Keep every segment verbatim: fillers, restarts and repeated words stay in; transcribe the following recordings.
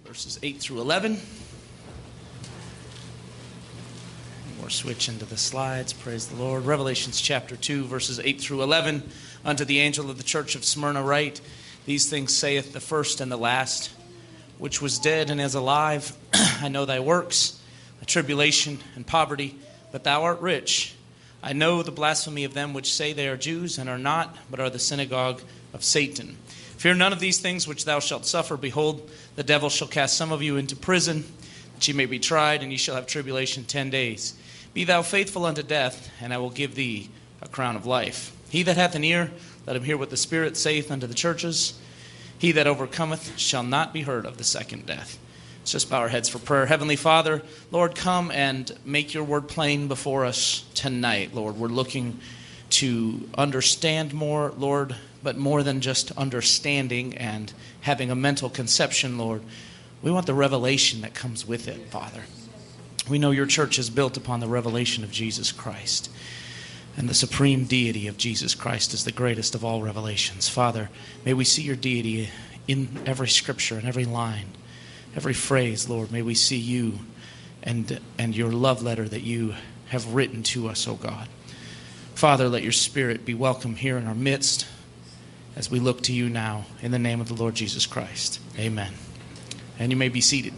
verses eight through eleven. We're switching to the slides. Praise the Lord. Revelations chapter two, verses eight through eleven. Unto the angel of the church of Smyrna write, These things saith the first and the last, which was dead and is alive. I know thy works, thy tribulation and poverty, but thou art rich. I know the blasphemy of them which say they are Jews and are not, but are the synagogue of Satan. Fear none of these things which thou shalt suffer. Behold, the devil shall cast some of you into prison, that ye may be tried, and ye shall have tribulation ten days. Be thou faithful unto death, and I will give thee a crown of life. He that hath an ear, let him hear what the Spirit saith unto the churches. He that overcometh shall not be hurt of the second death. Let's just bow our heads for prayer. Heavenly Father, Lord, come and make your word plain before us tonight, Lord. We're looking to understand more, Lord, but more than just understanding and having a mental conception, Lord. We want the revelation that comes with it, Father. We know your church is built upon the revelation of Jesus Christ. And the supreme deity of Jesus Christ is the greatest of all revelations. Father, may we see your deity in every scripture, in every line, every phrase, Lord. May we see you and, and your love letter that you have written to us, O God. Father, let your Spirit be welcome here in our midst as we look to you now in the name of the Lord Jesus Christ. Amen. And you may be seated.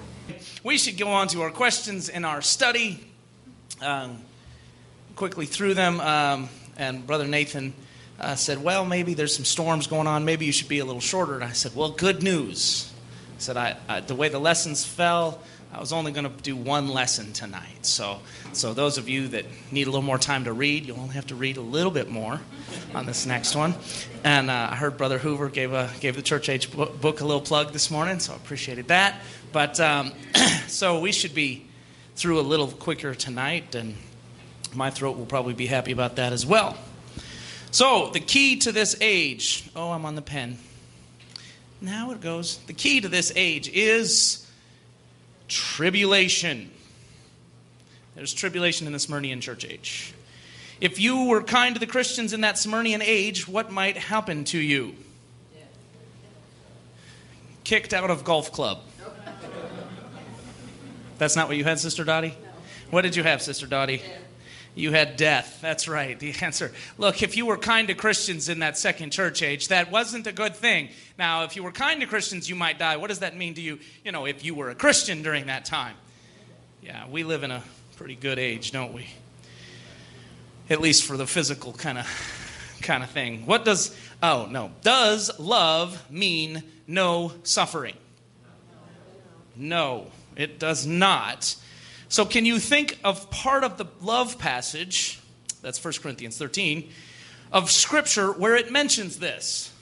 We should go on to our questions in our study. Um, quickly through them. Um, and Brother Nathan uh, said, well, maybe there's some storms going on. Maybe you should be a little shorter. And I said, well, good news. I said, I, I, the way the lessons fell, I was only going to do one lesson tonight. So so those of you that need a little more time to read, you'll only have to read a little bit more on this next one. And uh, I heard Brother Hoover gave a gave the Church Age book a little plug this morning, so I appreciated that. But um, so we should be through a little quicker tonight, and my throat will probably be happy about that as well. So the key to this age, oh, I'm on the pen. Now it goes. The key to this age is tribulation. There's tribulation in the Smyrnian church age. If you were kind to the Christians in that Smyrnian age, what might happen to you? Kicked out of golf club. That's not what you had, Sister Dottie? What did you have, Sister Dottie? You had death. That's right, the answer. Look, if you were kind to Christians in that second church age, that wasn't a good thing. Now, if you were kind to Christians, you might die. What does that mean to you, you know, if you were a Christian during that time? Yeah, we live in a pretty good age, don't we? At least for the physical kind of kind of thing. What does, oh, no. Does love mean no suffering? No, it does not. So can you think of part of the love passage, that's First Corinthians thirteen, of Scripture where it mentions this?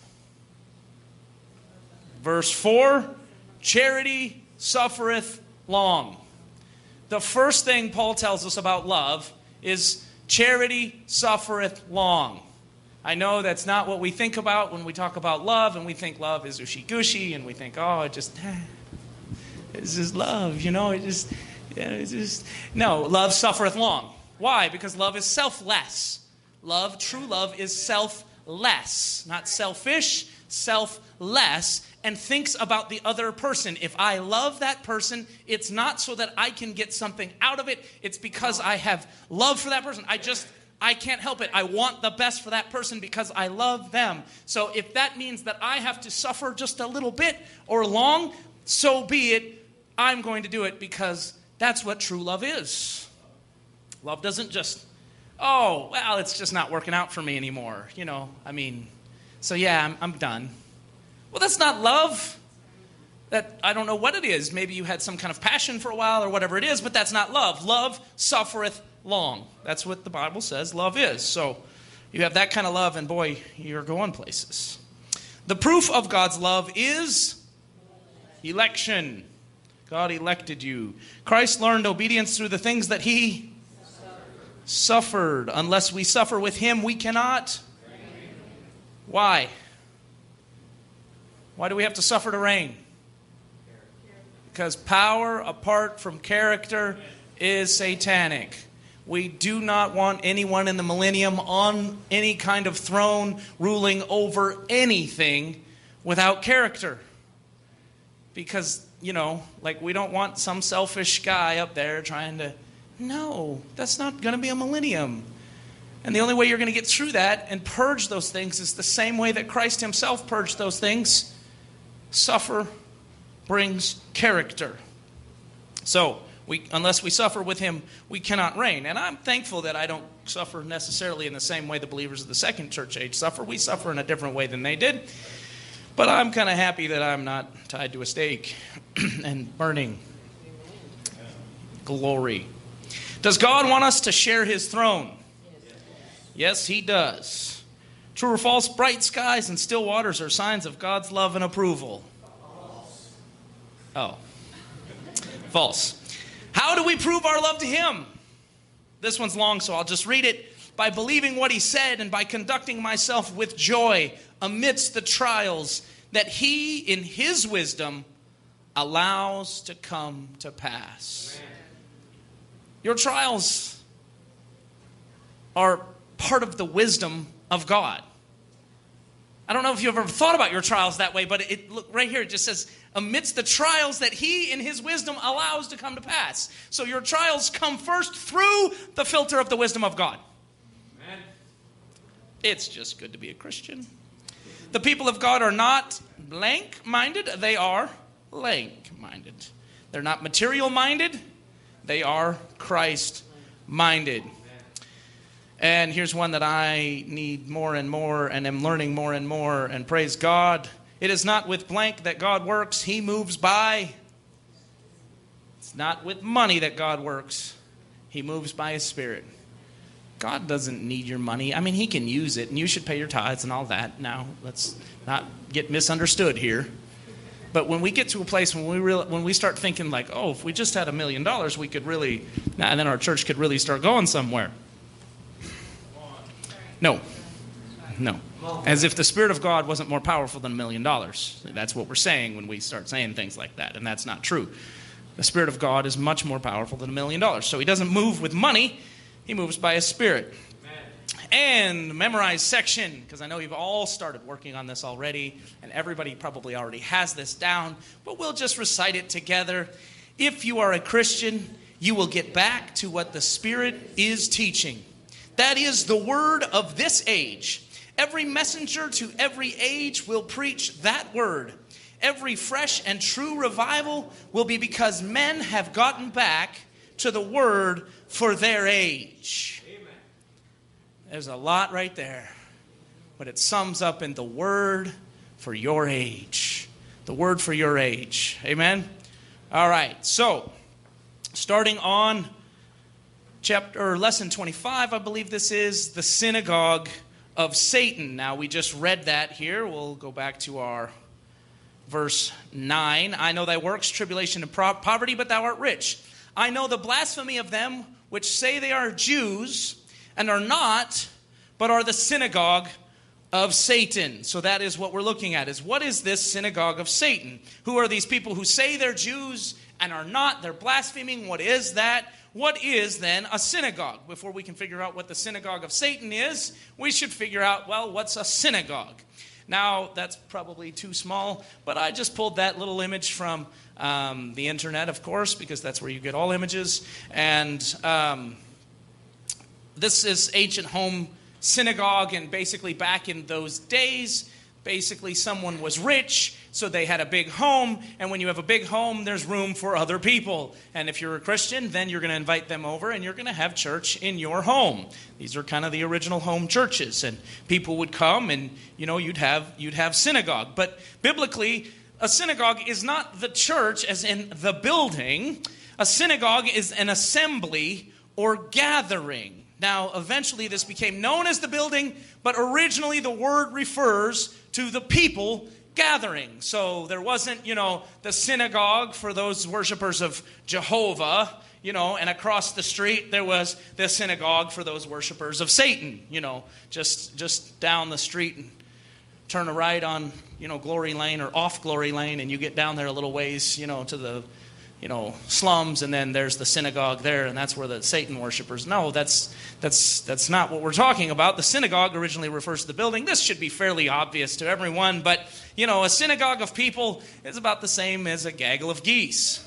Verse four, charity suffereth long. The first thing Paul tells us about love is charity suffereth long. I know that's not what we think about when we talk about love, and we think love is ushy-gushy, and we think, oh, it just, it's just love, you know, it just... Yeah, it's just, no, love suffereth long. Why? Because love is selfless. Love, true love, is selfless. Not selfish, selfless, and thinks about the other person. If I love that person, it's not so that I can get something out of it. It's because I have love for that person. I just, I can't help it. I want the best for that person because I love them. So if that means that I have to suffer just a little bit or long, so be it. I'm going to do it because that's what true love is. Love doesn't just, oh, well, it's just not working out for me anymore. You know, I mean, so yeah, I'm, I'm done. Well, that's not love. That, I don't know what it is. Maybe you had some kind of passion for a while or whatever it is, but that's not love. Love suffereth long. That's what the Bible says love is. So you have that kind of love, and boy, you're going places. The proof of God's love is election. God elected you. Christ learned obedience through the things that he suffered. suffered. Unless we suffer with him, we cannot. Reign. Why? Why do we have to suffer to reign? Because power apart from character is satanic. We do not want anyone in the millennium on any kind of throne ruling over anything without character. because, you know, like we don't want some selfish guy up there trying to, no, that's not going to be a millennium. And the only way you're going to get through that and purge those things is the same way that Christ himself purged those things. Suffer brings character. So, we, unless we suffer with him, we cannot reign. And I'm thankful that I don't suffer necessarily in the same way the believers of the second church age suffer. We suffer in a different way than they did. But I'm kind of happy that I'm not tied to a stake and burning. Glory. Does God want us to share his throne? Yes, he does. True or false, bright skies and still waters are signs of God's love and approval. False. Oh. False. How do we prove our love to him? This one's long, so I'll just read it. By believing what he said and by conducting myself with joy amidst the trials that he, in his wisdom, allows to come to pass. Amen. Your trials are part of the wisdom of God. I don't know if you've ever thought about your trials that way, but it look right here, it just says, amidst the trials that he in his wisdom allows to come to pass. So your trials come first through the filter of the wisdom of God. Amen. It's just good to be a Christian. The people of God are not blank-minded, they are blank-minded. They're not material-minded, they are Christ-minded. And here's one that I need more and more and am learning more and more. And praise God, it is not with blank that God works. He moves by. It's not with money that God works. He moves by his Spirit. God doesn't need your money. I mean, he can use it, and you should pay your tithes and all that. Now, let's not get misunderstood here. But when we get to a place when we real, when we start thinking like, oh, if we just had a million dollars, we could really, and then our church could really start going somewhere. No. No. As if the Spirit of God wasn't more powerful than a million dollars. That's what we're saying when we start saying things like that, and that's not true. The Spirit of God is much more powerful than a million dollars. So he doesn't move with money. He moves by his Spirit. And memorize section, because I know you've all started working on this already, and everybody probably already has this down, but we'll just recite it together. If you are a Christian, you will get back to what the Spirit is teaching. That is the word of this age. Every messenger to every age will preach that word. Every fresh and true revival will be because men have gotten back to the word for their age. Amen. There's a lot right there, but it sums up in the word for your age. The word for your age. Amen? All right, so starting on Chapter or lesson twenty-five, I believe this is, the synagogue of Satan. Now, we just read that here. We'll go back to our verse nine. I know thy works, tribulation and pro- poverty, but thou art rich. I know the blasphemy of them which say they are Jews and are not, but are the synagogue of Satan. So that is what we're looking at, is what is this synagogue of Satan? Who are these people who say they're Jews and are not? They're blaspheming. What is that? What is then a synagogue? Before we can figure out what the synagogue of Satan is, we should figure out, well, what's a synagogue? Now, that's probably too small, but I just pulled that little image from um, the internet, of course, because that's where you get all images. And um, this is ancient home synagogue, and basically back in those days, basically someone was rich, so they had a big home, and when you have a big home, there's room for other people. And if you're a Christian, then you're going to invite them over, and you're going to have church in your home. These are kind of the original home churches, and people would come, and you know, you'd have you'd have synagogue. But biblically, a synagogue is not the church as in the building. A synagogue is an assembly or gathering. Now, eventually this became known as the building, but originally the word refers to the people gathering. So there wasn't, you know, the synagogue for those worshipers of Jehovah, you know, and across the street there was the synagogue for those worshipers of Satan, you know, just just down the street and turn a right on, you know, Glory Lane or off Glory Lane, and you get down there a little ways, you know, to the you know, slums, and then there's the synagogue there, and that's where the Satan worshipers. No, that's that's that's not what we're talking about. The synagogue originally refers to the building. This should be fairly obvious to everyone, but, you know, a synagogue of people is about the same as a gaggle of geese.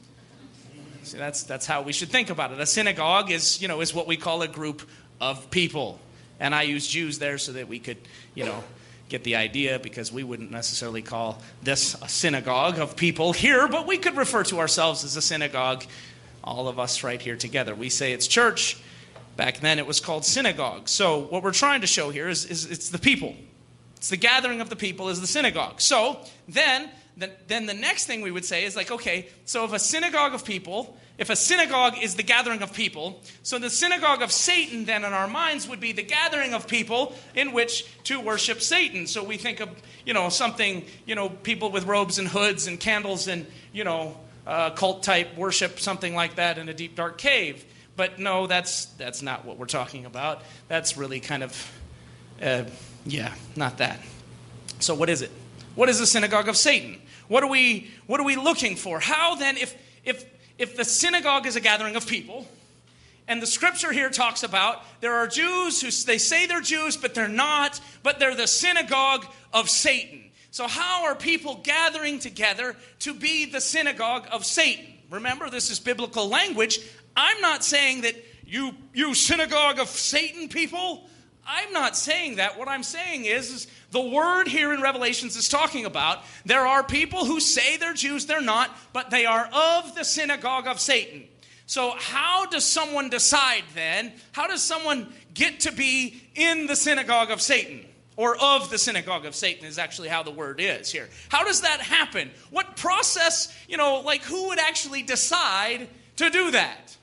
See, that's that's how we should think about it. A synagogue is, you know, is what we call a group of people. And I use Jews there so that we could, you know, get the idea, because we wouldn't necessarily call this a synagogue of people here, but we could refer to ourselves as a synagogue, all of us right here together. We say it's church. Back then it was called synagogue. So what we're trying to show here is, is it's the people. It's the gathering of the people is the synagogue. So then, then, then the next thing we would say is like, okay, so if a synagogue of people, if a synagogue is the gathering of people, so the synagogue of Satan then in our minds would be the gathering of people in which to worship Satan. So we think of, you know, something, you know, people with robes and hoods and candles and, you know, uh, cult type worship, something like that in a deep dark cave. But no, that's that's not what we're talking about. That's really kind of, uh, yeah, not that. So what is it? What is the synagogue of Satan? What are we what are we looking for? How then, if if If the synagogue is a gathering of people, and the scripture here talks about there are Jews who they say they're Jews, but they're not, but they're the synagogue of Satan. So how are people gathering together to be the synagogue of Satan? Remember, this is biblical language. I'm not saying that you, you synagogue of Satan people, I'm not saying that. What I'm saying is, is the word here in Revelations is talking about there are people who say they're Jews, they're not, but they are of the synagogue of Satan. So how does someone decide then? How does someone get to be in the synagogue of Satan? Or of the synagogue of Satan is actually how the word is here. How does that happen? What process, you know, like who would actually decide to do that?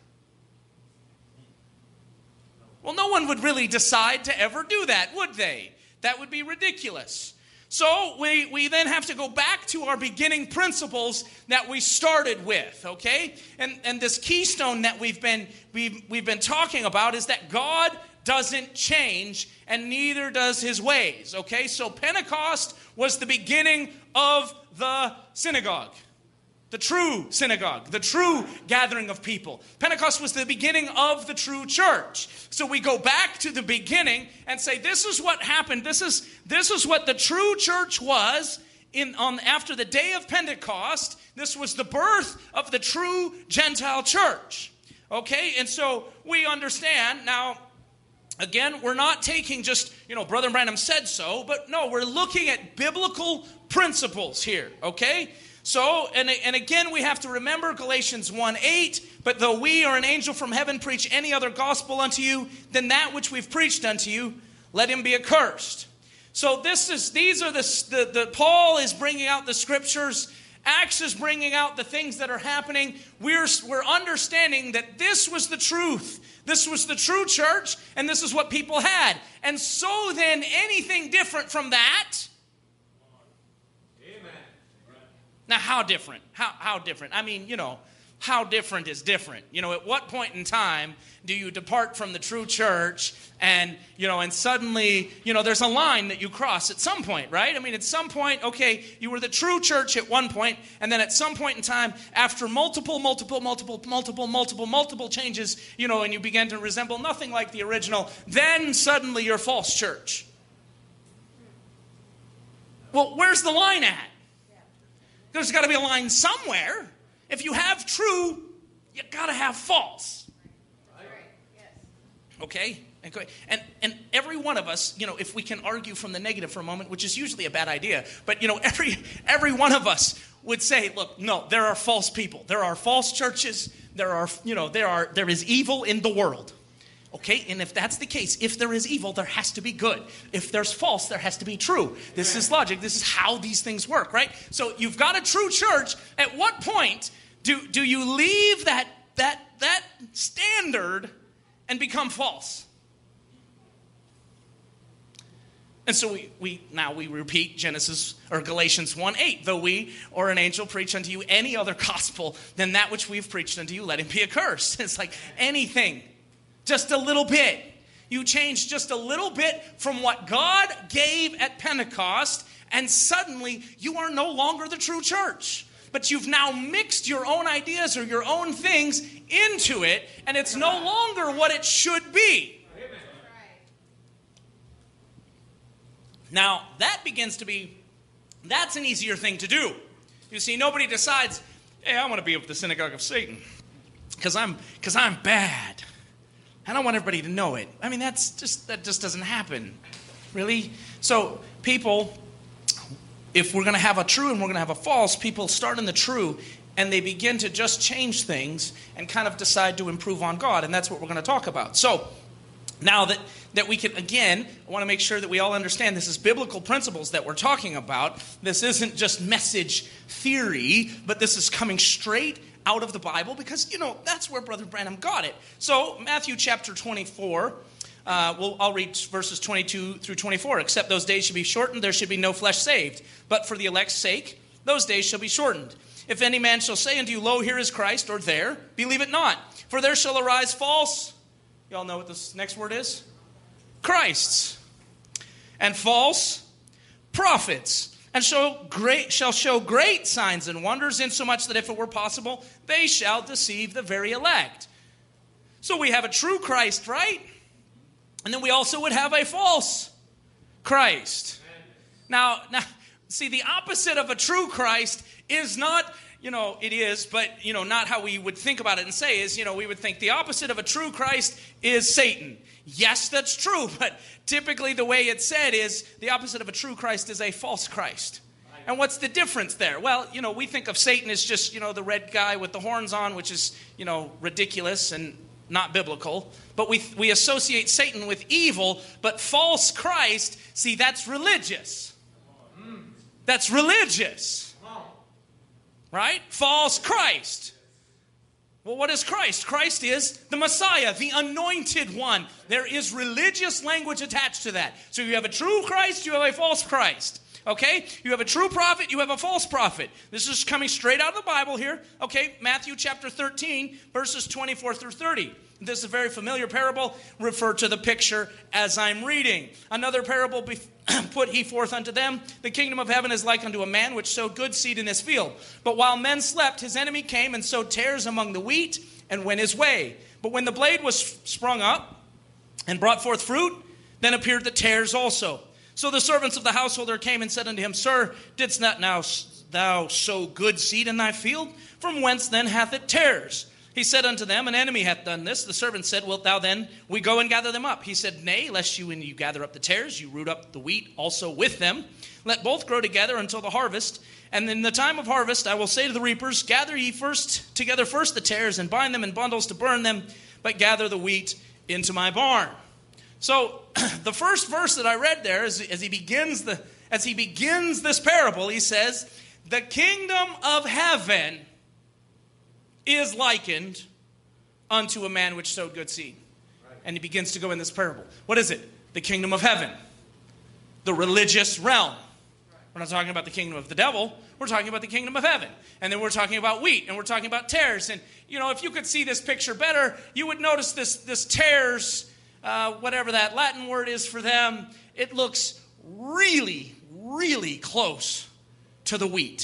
Well, no one would really decide to ever do that, would they? That would be ridiculous. So we, we then have to go back to our beginning principles that we started with, okay? And and this keystone that we've been we've we've been talking about is that God doesn't change, and neither does his ways, okay? So Pentecost was the beginning of the synagogue. The true synagogue, the true gathering of people. Pentecost was the beginning of the true church. So we go back to the beginning and say, this is what happened. This is this is what the true church was in on after the day of Pentecost. This was the birth of the true Gentile church. Okay, and so we understand now. Again, we're not taking just, you know, Brother Branham said so, but no, we're looking at biblical principles here. Okay. So, and, and again, we have to remember Galatians one eight, but though we or an angel from heaven preach any other gospel unto you than that which we've preached unto you, let him be accursed. So this is, these are the, the, the Paul is bringing out the scriptures. Acts is bringing out the things that are happening. We're, we're understanding that this was the truth. This was the true church, and this is what people had. And so then anything different from that. Now, how different? How how different? I mean, you know, how different is different? You know, at what point in time do you depart from the true church and, you know, and suddenly, you know, there's a line that you cross at some point, right? I mean, at some point, okay, you were the true church at one point, and then at some point in time, after multiple, multiple, multiple, multiple, multiple, multiple changes, you know, and you began to resemble nothing like the original, then suddenly you're false church. Well, where's the line at? There's got to be a line somewhere. If you have true, you got to have false. Okay? And and every one of us, you know, if we can argue from the negative for a moment, which is usually a bad idea, but, you know, every every one of us would say, look, no, there are false people. There are false churches. There are, you know, there are there is evil in the world. Okay, and if that's the case, if there is evil, there has to be good. If there's false, there has to be true. This is logic. This is how these things work, right? So you've got a true church. At what point do, do you leave that, that, that standard and become false? And so we, we now we repeat Genesis or Galatians one eight. Though we or an angel preach unto you any other gospel than that which we've preached unto you, let him be accursed. It's like anything. Just a little bit. You change just a little bit from what God gave at Pentecost, and suddenly you are no longer the true church. but you've now mixed your own ideas or your own things into it, and it's no longer what it should be. Now, that begins to be, that's an easier thing to do. You see, nobody decides, hey, I want to be of the synagogue of Satan because I'm because I'm bad. I don't want everybody to know it. I mean, that's just that just doesn't happen, really. So people, if we're going to have a true and we're going to have a false, people start in the true and they begin to just change things and kind of decide to improve on God, and that's what we're going to talk about. So now that, that we can, again, I want to make sure that we all understand this is biblical principles that we're talking about. This isn't just message theory, but this is coming straight out of the Bible because, you know, that's where Brother Branham got it. So Matthew chapter twenty-four, uh, well, I'll read verses twenty-two through twenty-four. Except those days should be shortened, there should be no flesh saved. But for the elect's sake, those days shall be shortened. If any man shall say unto you, lo, here is Christ, or there, believe it not. For there shall arise false, you all know what this next word is? Christs. And false prophets. And show great, shall show great signs and wonders, insomuch that if it were possible, they shall deceive the very elect. So we have a true Christ, right? And then we also would have a false Christ. Now, now, see, the opposite of a true Christ is not, you know, it is, but, you know, not how we would think about it and say is, you know, we would think the opposite of a true Christ is Satan. Yes, that's true, but typically the way it's said is the opposite of a true Christ is a false Christ. And what's the difference there? Well, you know, we think of Satan as just, you know, the red guy with the horns on, which is, you know, ridiculous and not biblical. But we we associate Satan with evil, but false Christ, see, that's religious. That's religious. Right? False Christ. Well, what is Christ? Christ is the Messiah, the anointed one. There is religious language attached to that. So you have a true Christ, you have a false Christ. Okay? You have a true prophet, you have a false prophet. This is coming straight out of the Bible here. Okay? Matthew chapter thirteen, verses twenty-four through thirty. This is a very familiar parable. Refer to the picture as I'm reading. Another parable be- put he forth unto them. The kingdom of heaven is like unto a man which sowed good seed in his field. But while men slept, his enemy came and sowed tares among the wheat and went his way. But when the blade was sprung up and brought forth fruit, then appeared the tares also. So the servants of the householder came and said unto him, Sir, didst not now thou sow good seed in thy field? From whence then hath it tares? He said unto them, An enemy hath done this. The servant said, Wilt thou then we go and gather them up? He said, Nay, lest you, when you gather up the tares, you root up the wheat also with them. Let both grow together until the harvest. And in the time of harvest I will say to the reapers, Gather ye first together first the tares, and bind them in bundles to burn them, but gather the wheat into my barn. So the first verse that I read there, as, as he begins the as he begins this parable, he says, The kingdom of heaven is likened unto a man which sowed good seed. Right. And he begins to go in this parable. What is it? The kingdom of heaven. The religious realm. Right. We're not talking about the kingdom of the devil. We're talking about the kingdom of heaven. And then we're talking about wheat. And we're talking about tares. And, you know, if you could see this picture better, you would notice this, this tares, uh, whatever that Latin word is for them, it looks really, really close to the wheat.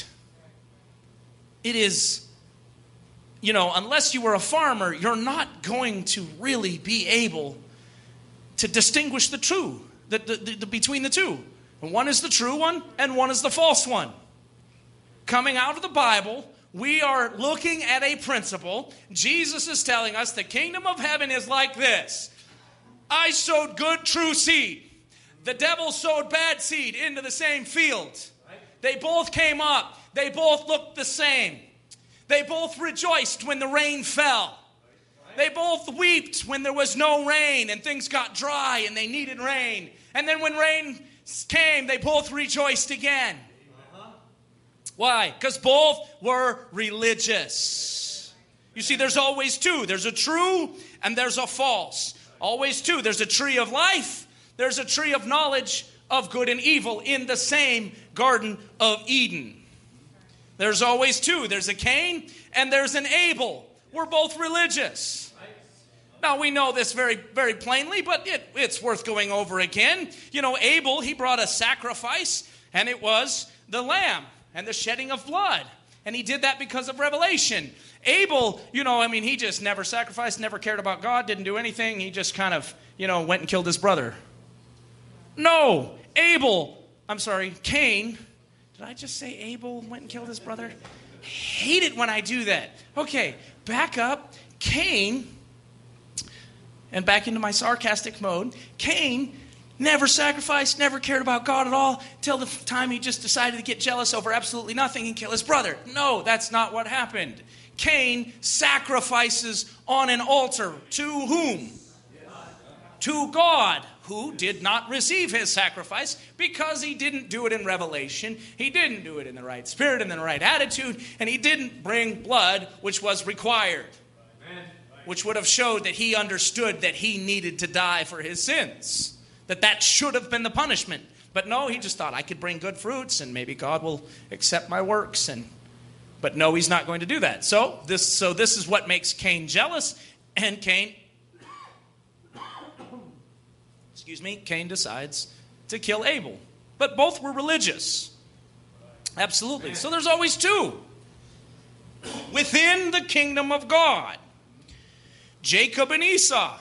It is... You know, unless you were a farmer, you're not going to really be able to distinguish the true, the, the, the, the, between the two. And one is the true one, and one is the false one. Coming out of the Bible, we are looking at a principle. Jesus is telling us the kingdom of heaven is like this. I sowed good, true seed. The devil sowed bad seed into the same field. They both came up. They both looked the same. They both rejoiced when the rain fell. They both wept when there was no rain and things got dry and they needed rain. And then when rain came, they both rejoiced again. Why? Because both were religious. You see, there's always two. There's a true and there's a false. Always two. There's a tree of life. There's a tree of knowledge of good and evil in the same Garden of Eden. There's always two. There's a Cain and there's an Abel. We're both religious. Now, we know this very, very plainly, but it, it's worth going over again. You know, Abel, he brought a sacrifice, and it was the lamb and the shedding of blood. And he did that because of revelation. Abel, you know, I mean, he just never sacrificed, never cared about God, didn't do anything. He just kind of, you know, went and killed his brother. No, Abel, I'm sorry, Cain. Did I just say Abel went and killed his brother? I hate it when I do that. Okay, back up. Cain, and back into my sarcastic mode, Cain never sacrificed, never cared about God at all, till the time he just decided to get jealous over absolutely nothing and kill his brother. No, that's not what happened. Cain sacrifices on an altar. To whom? To God, who did not receive his sacrifice because he didn't do it in revelation. He didn't do it in the right spirit and in the right attitude, and he didn't bring blood, which was required, which would have showed that he understood that he needed to die for his sins. That that should have been the punishment. But no, he just thought, I could bring good fruits and maybe God will accept my works. And But no, he's not going to do that. So this, so this is what makes Cain jealous. And Cain, excuse me, Cain decides to kill Abel. But both were religious. Absolutely. So there's always two within the kingdom of God. Jacob and Esau.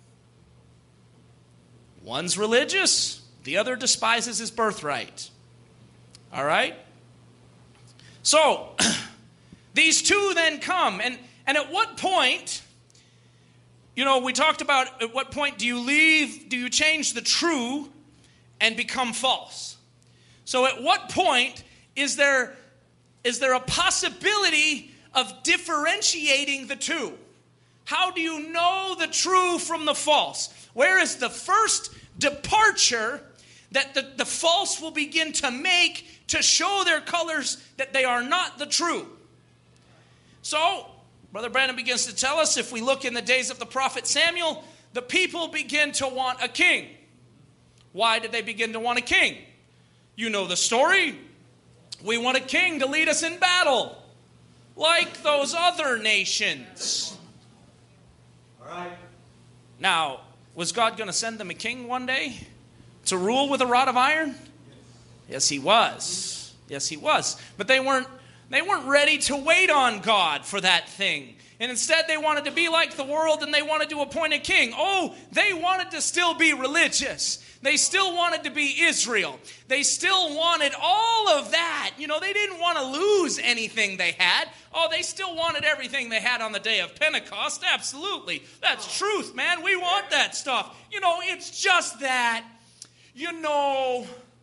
One's religious, the other despises his birthright. All right? So, these two then come. And, and at what point, you know, we talked about at what point do you leave, do you change the true and become false? So at what point is there, is there a possibility of differentiating the two? How do you know the true from the false? Where is the first departure that the, the false will begin to make to show their colors that they are not the true? So, Brother Brandon begins to tell us, if we look in the days of the prophet Samuel, the people begin to want a king. Why did they begin to want a king? You know the story. We want a king to lead us in battle, like those other nations. All right. Now, was God going to send them a king one day to rule with a rod of iron? Yes, he was. Yes, he was. But they weren't they weren't ready to wait on God for that thing. And instead they wanted to be like the world, and they wanted to appoint a king. Oh, they wanted to still be religious. They still wanted to be Israel. They still wanted all of that. You know, they didn't want to lose anything they had. Oh, they still wanted everything they had on the day of Pentecost. Absolutely. That's truth, man. We want that stuff. You know, it's just that, you know,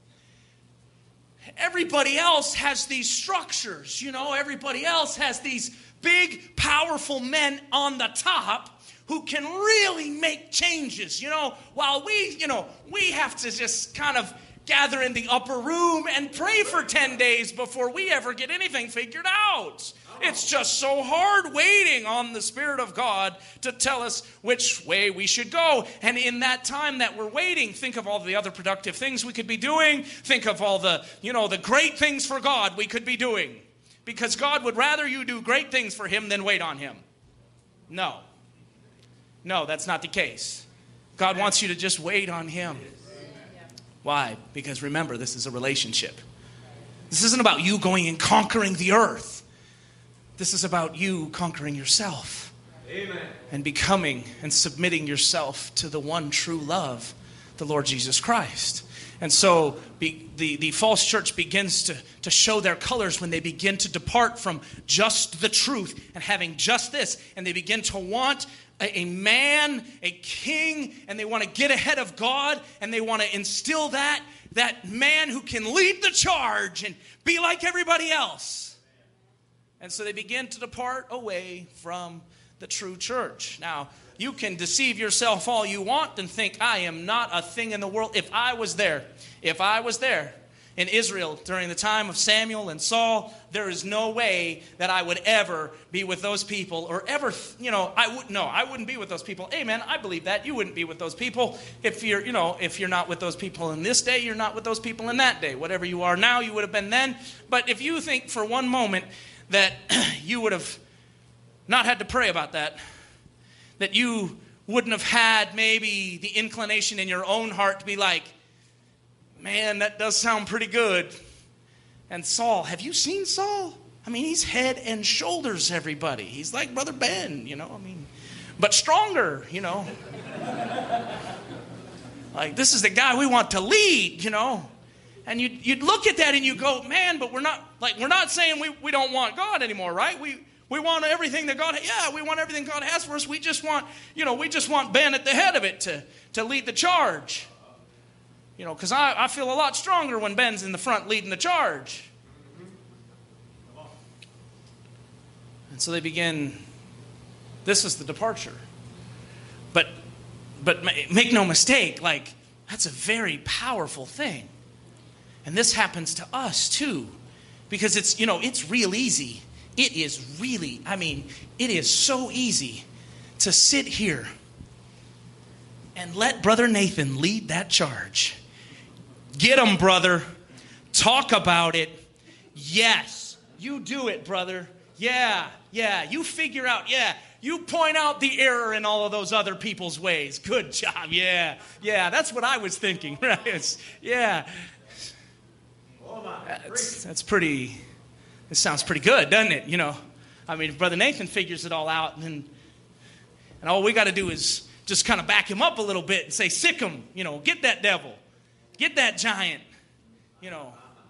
everybody else has these structures. You know, everybody else has these big, powerful men on the top who can really make changes, you know, while we, you know, we have to just kind of gather in the upper room and pray for ten days before we ever get anything figured out. It's just so hard waiting on the Spirit of God to tell us which way we should go. And in that time that we're waiting, think of all the other productive things we could be doing. Think of all the, you know, the great things for God we could be doing. Because God would rather you do great things for Him than wait on Him. No. No, that's not the case. God wants you to just wait on Him. Why? Because remember, this is a relationship. This isn't about you going and conquering the earth. This is about you conquering yourself. Amen. And becoming and submitting yourself to the one true love, the Lord Jesus Christ. And so be, the, the false church begins to, to show their colors when they begin to depart from just the truth and having just this. And they begin to want a, a man, a king, and they want to get ahead of God, and they want to instill that, that man who can lead the charge and be like everybody else. And so they begin to depart away from the true church. Now, you can deceive yourself all you want and think, I am not a thing in the world. If I was there, if I was there in Israel during the time of Samuel and Saul, there is no way that I would ever be with those people or ever, you know, I would no, I wouldn't be with those people. Amen. I believe that. You wouldn't be with those people. If you're, you know, if you're not with those people in this day, you're not with those people in that day. Whatever you are now, you would have been then. But if you think for one moment that you would have not had to pray about that, that you wouldn't have had maybe the inclination in your own heart to be like, man, that does sound pretty good. And Saul, have you seen Saul? I mean, he's head and shoulders everybody. He's like Brother Ben, you know, I mean, but stronger, you know. Like, this is the guy we want to lead, you know. And you'd, you'd look at that and you go, man, but we're not, like, we're not saying we, we don't want God anymore, right? We we want everything that God, yeah, we want everything God has for us. We just want, you know, we just want Ben at the head of it to, to lead the charge. You know, because I, I feel a lot stronger when Ben's in the front leading the charge. And so they begin, this is the departure. But but make no mistake, like, that's a very powerful thing. And this happens to us too. Because it's, you know, it's real easy. It is really, I mean, it is so easy to sit here and let Brother Nathan lead that charge. Get him, brother. Talk about it. Yes, you do it, brother. Yeah, yeah, you figure out, yeah. You point out the error in all of those other people's ways. Good job, yeah. Yeah, that's what I was thinking, right? It's, yeah. That's, that's pretty, it sounds pretty good, doesn't it? You know, I mean, if Brother Nathan figures it all out, and, and all we got to do is just kind of back him up a little bit and say, sick him, you know, get that devil. Get that giant, you know.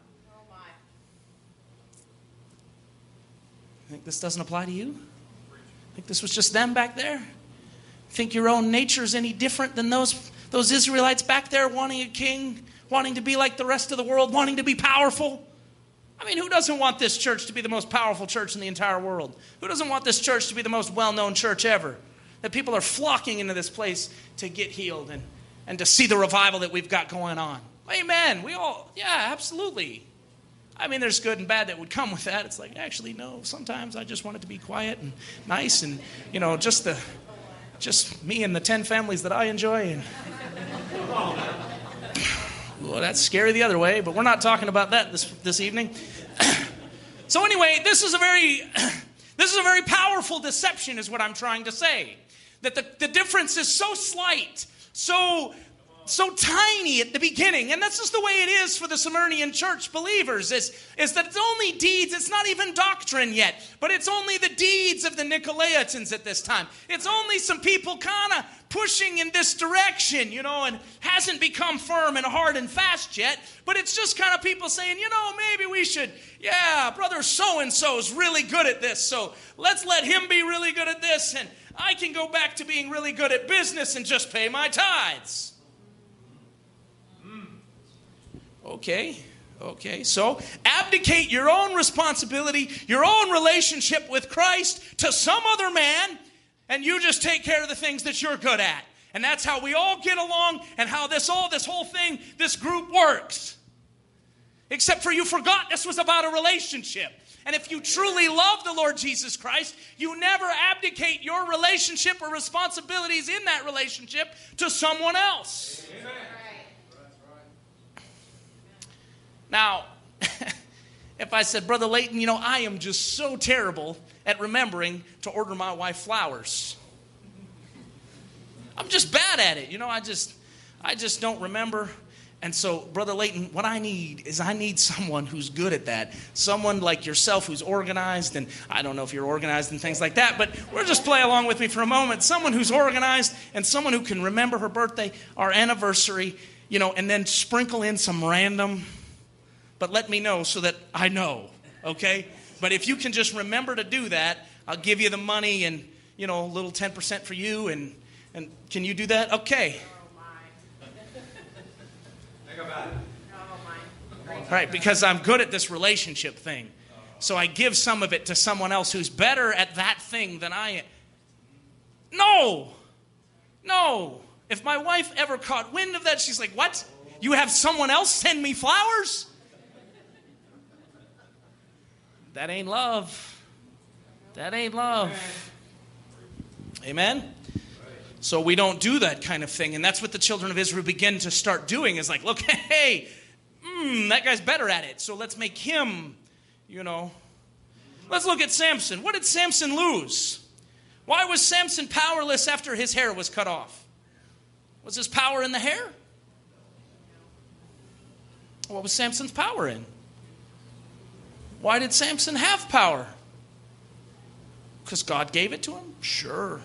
Think this doesn't apply to you? Think this was just them back there? Think your own nature's any different than those, those Israelites back there wanting a king, wanting to be like the rest of the world, wanting to be powerful? I mean, who doesn't want this church to be the most powerful church in the entire world? Who doesn't want this church to be the most well-known church ever? That people are flocking into this place to get healed and and to see the revival that we've got going on. Amen. We all, yeah, absolutely. I mean, there's good and bad that would come with that. It's like, actually, no, sometimes I just want it to be quiet and nice and, you know, just the, just me and the ten families that I enjoy. And well, that's scary the other way, but we're not talking about that this this evening. So anyway, this is a very, this is a very powerful deception is what I'm trying to say. That the, the difference is so slight, so so tiny at the beginning. And that's just the way it is for the Smyrnian church believers, is, is that it's only deeds. It's not even doctrine yet, but it's only the deeds of the Nicolaitans at this time. It's only some people kind of pushing in this direction, you know, and hasn't become firm and hard and fast yet, but it's just kind of people saying, you know, maybe we should, yeah, brother so-and-so is really good at this, so let's let him be really good at this, and I can go back to being really good at business and just pay my tithes. Okay, okay. So abdicate your own responsibility, your own relationship with Christ to some other man, and you just take care of the things that you're good at. And that's how we all get along and how this all, this whole thing, this group works. Except for you forgot this was about a relationship. And if you truly love the Lord Jesus Christ, you never abdicate your relationship or responsibilities in that relationship to someone else. Amen. Now, if I said, Brother Layton, you know, I am just so terrible at remembering to order my wife flowers. I'm just bad at it. You know, I just, I just don't remember. And so, Brother Layton, what I need is I need someone who's good at that. Someone like yourself who's organized. And I don't know if you're organized and things like that, but we'll just play along with me for a moment. Someone who's organized and someone who can remember her birthday, our anniversary, you know, and then sprinkle in some random. But let me know so that I know, okay? But if you can just remember to do that, I'll give you the money and, you know, a little ten percent for you. And, and can you do that? Okay. Oh, my. Think about it. Oh, my. All right, because I'm good at this relationship thing. So I give some of it to someone else who's better at that thing than I am. No. No. If my wife ever caught wind of that, she's like, what? You have someone else send me flowers? That ain't love. That ain't love. Amen? So we don't do that kind of thing. And that's what the children of Israel begin to start doing is like, look, hey, mm, that guy's better at it. So let's make him, you know. Let's look at Samson. What did Samson lose? Why was Samson powerless after his hair was cut off? Was his power in the hair? What was Samson's power in? Why did Samson have power? Because God gave it to him? Sure.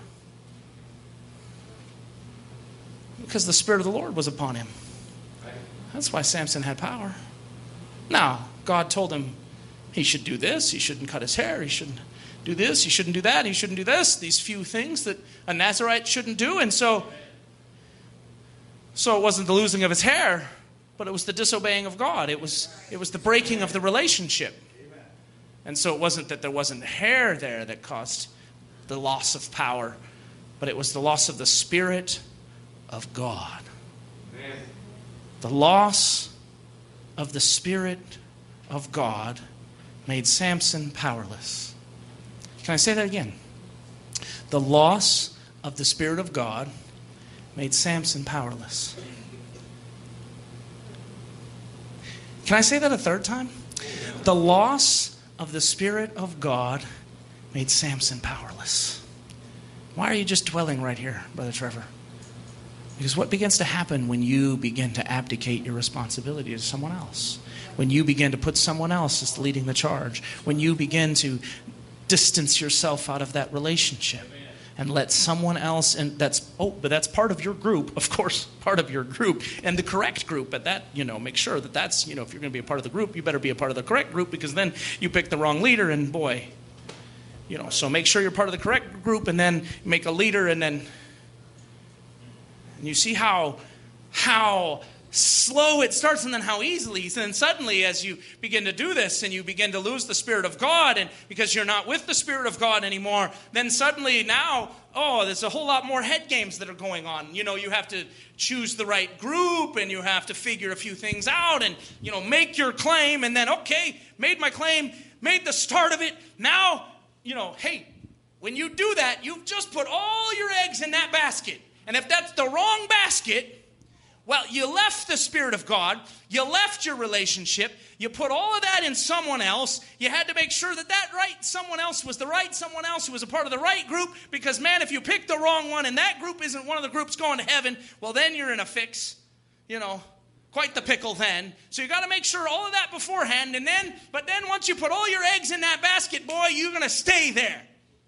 Because the Spirit of the Lord was upon him. That's why Samson had power. Now, God told him he should do this, he shouldn't cut his hair, he shouldn't do this, he shouldn't do that, he shouldn't do this, these few things that a Nazirite shouldn't do. And so, so it wasn't the losing of his hair, but it was the disobeying of God. It was, it was the breaking of the relationship. And so it wasn't that there wasn't hair there that caused the loss of power, but it was the loss of the Spirit of God. Amen. The loss of the Spirit of God made Samson powerless. Can I say that again? The loss of the Spirit of God made Samson powerless. Can I say that a third time? The loss of the Spirit of God made Samson powerless. Why are you just dwelling right here, Brother Trevor? Because what begins to happen when you begin to abdicate your responsibility to someone else? When you begin to put someone else as leading the charge? When you begin to distance yourself out of that relationship and let someone else, and that's, oh, but that's part of your group, of course, part of your group, and the correct group. But that, you know, make sure that that's, you know, if you're going to be a part of the group, you better be a part of the correct group, because then you pick the wrong leader, and boy, you know, so make sure you're part of the correct group, and then make a leader, and then and you see how how slow it starts, and then how easily. And then suddenly, as you begin to do this and you begin to lose the Spirit of God, and because you're not with the Spirit of God anymore, then suddenly now, oh, there's a whole lot more head games that are going on. You know, you have to choose the right group, and you have to figure a few things out, and, you know, make your claim, and then, okay, made my claim, made the start of it. Now, you know, hey, when you do that, you've just put all your eggs in that basket. And if that's the wrong basket, well, you left the Spirit of God, you left your relationship, you put all of that in someone else. You had to make sure that that right someone else was the right someone else who was a part of the right group, because, man, if you pick the wrong one and that group isn't one of the groups going to heaven, well, then you're in a fix, you know, quite the pickle then. So you got to make sure all of that beforehand, and then, but then once you put all your eggs in that basket, boy, you're going to stay there.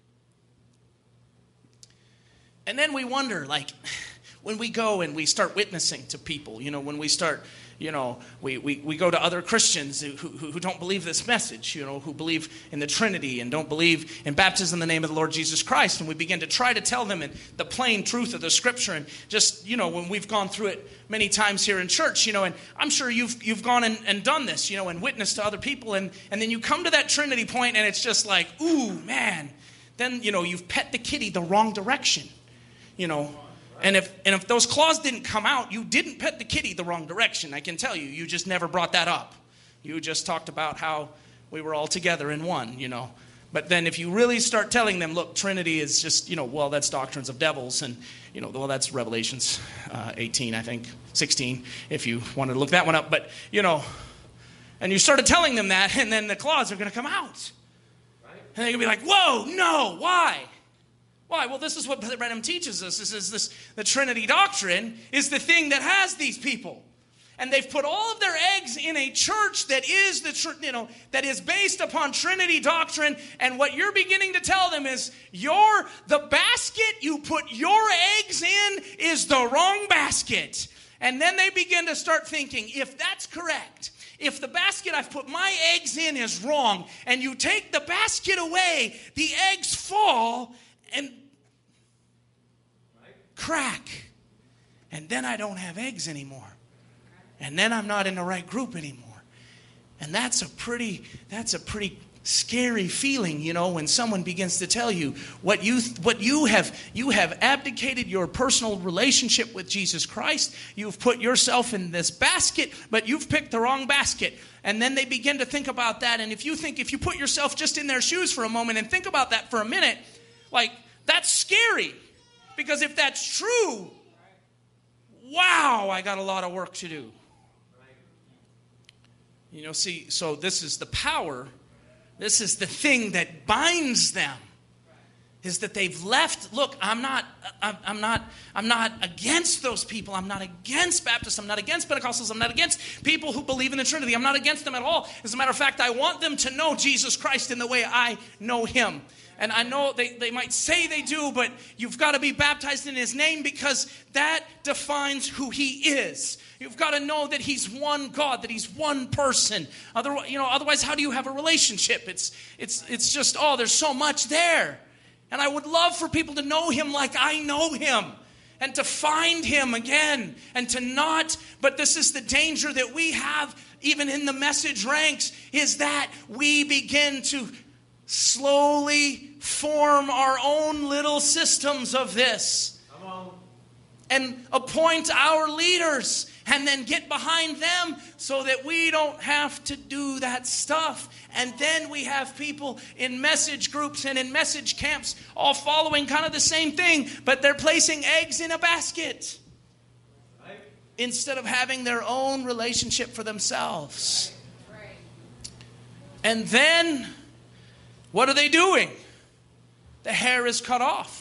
And then we wonder, like, when we go and we start witnessing to people, you know, when we start, you know, we, we, we go to other Christians who, who, who don't believe this message, you know, who believe in the Trinity and don't believe in baptism in the name of the Lord Jesus Christ. And we begin to try to tell them in the plain truth of the Scripture. And just, you know, when we've gone through it many times here in church, you know, and I'm sure you've you've gone and, and done this, you know, and witnessed to other people. And, and then you come to that Trinity point and it's just like, ooh, man. Then, you know, you've pet the kitty the wrong direction. You know, and if and if those claws didn't come out, you didn't pet the kitty the wrong direction. I can tell you, you just never brought that up. You just talked about how we were all together in one, you know. But then if you really start telling them, look, Trinity is just, you know, well, that's doctrines of devils. And, you know, well, that's Revelations uh, eighteen, I think, sixteen, if you wanted to look that one up. But, you know, and you started telling them that, and then the claws are going to come out. Right. And they're going to be like, whoa, no, why? Why? Well, this is what Brother Branham teaches us. This is this the Trinity doctrine is the thing that has these people. And they've put all of their eggs in a church that is the you know that is based upon Trinity doctrine. And what you're beginning to tell them is your the basket you put your eggs in is the wrong basket. And then they begin to start thinking, if that's correct, if the basket I've put my eggs in is wrong, and you take the basket away, the eggs fall and crack. And then I don't have eggs anymore. And then I'm not in the right group anymore. And that's a pretty, that's a pretty scary feeling, you know, when someone begins to tell you what you what you have you have abdicated your personal relationship with Jesus Christ. You've put yourself in this basket, but you've picked the wrong basket. And then they begin to think about that. And if you think, if you put yourself just in their shoes for a moment and think about that for a minute, like, that's scary. Because if that's true, wow, I got a lot of work to do. You know, see, so this is the power. This is the thing that binds them. is that they've left. Look, I'm not, I'm, I'm not, I'm not against those people. I'm not against Baptists. I'm not against Pentecostals. I'm not against people who believe in the Trinity. I'm not against them at all. As a matter of fact, I want them to know Jesus Christ in the way I know him. And I know they, they might say they do, but you've got to be baptized in his name because that defines who he is. You've got to know that he's one God, that he's one person. Otherwise, you know, otherwise, how do you have a relationship? It's, it's, it's just, oh, there's so much there. And I would love for people to know him like I know him. And to find him again. And to not, but this is the danger that we have even in the message ranks, is that we begin to slowly form our own little systems of this. Come on. And appoint our leaders. And then get behind them so that we don't have to do that stuff. And then we have people in message groups and in message camps all following kind of the same thing, but they're placing eggs in a basket right, instead of having their own relationship for themselves. Right. Right. And then what are they doing? The hair is cut off.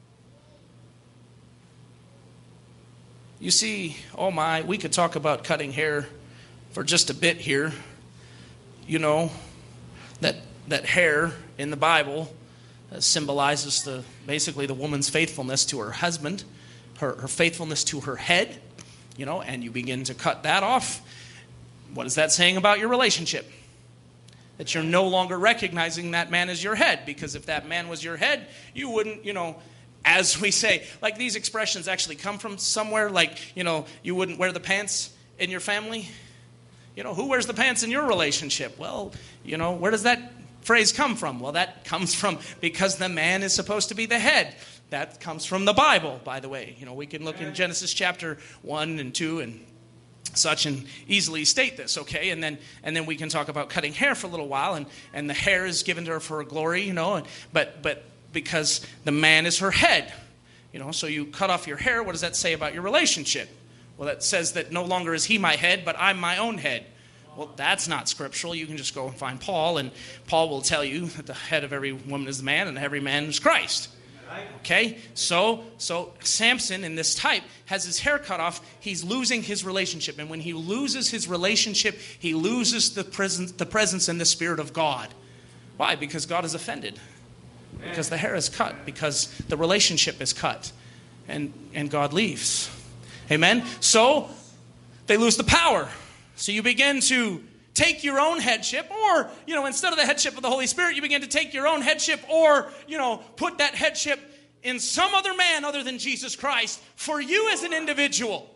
You see, oh my, we could talk about cutting hair for just a bit here. You know, that that hair in the Bible uh, symbolizes the basically the woman's faithfulness to her husband, her, her faithfulness to her head, you know, and you begin to cut that off. What is that saying about your relationship? That you're no longer recognizing that man as your head, because if that man was your head, you wouldn't, you know, as we say, like these expressions actually come from somewhere, like, you know, you wouldn't wear the pants in your family. You know, who wears the pants in your relationship? Well, you know, where does that phrase come from? Well, that comes from because the man is supposed to be the head. That comes from the Bible, by the way. You know, we can look in Genesis chapter one and two and such and easily state this, okay? And then and then we can talk about cutting hair for a little while, and, and the hair is given to her for glory, you know, and, but but because the man is her head. You know, so you cut off your hair, what does that say about your relationship? Well, that says that no longer is he my head, but I'm my own head. Well, that's not scriptural. You can just go and find Paul, and Paul will tell you that the head of every woman is the man, and every man is Christ. Okay? So, so Samson in this type has his hair cut off. He's losing his relationship. And when he loses his relationship, he loses the presence, the presence and the Spirit of God. Why? Because God is offended. Because the hair is cut. Because the relationship is cut. And, and God leaves. Amen? So, they lose the power. So you begin to take your own headship, or, you know, instead of the headship of the Holy Spirit, you begin to take your own headship, or, you know, put that headship in some other man other than Jesus Christ for you as an individual.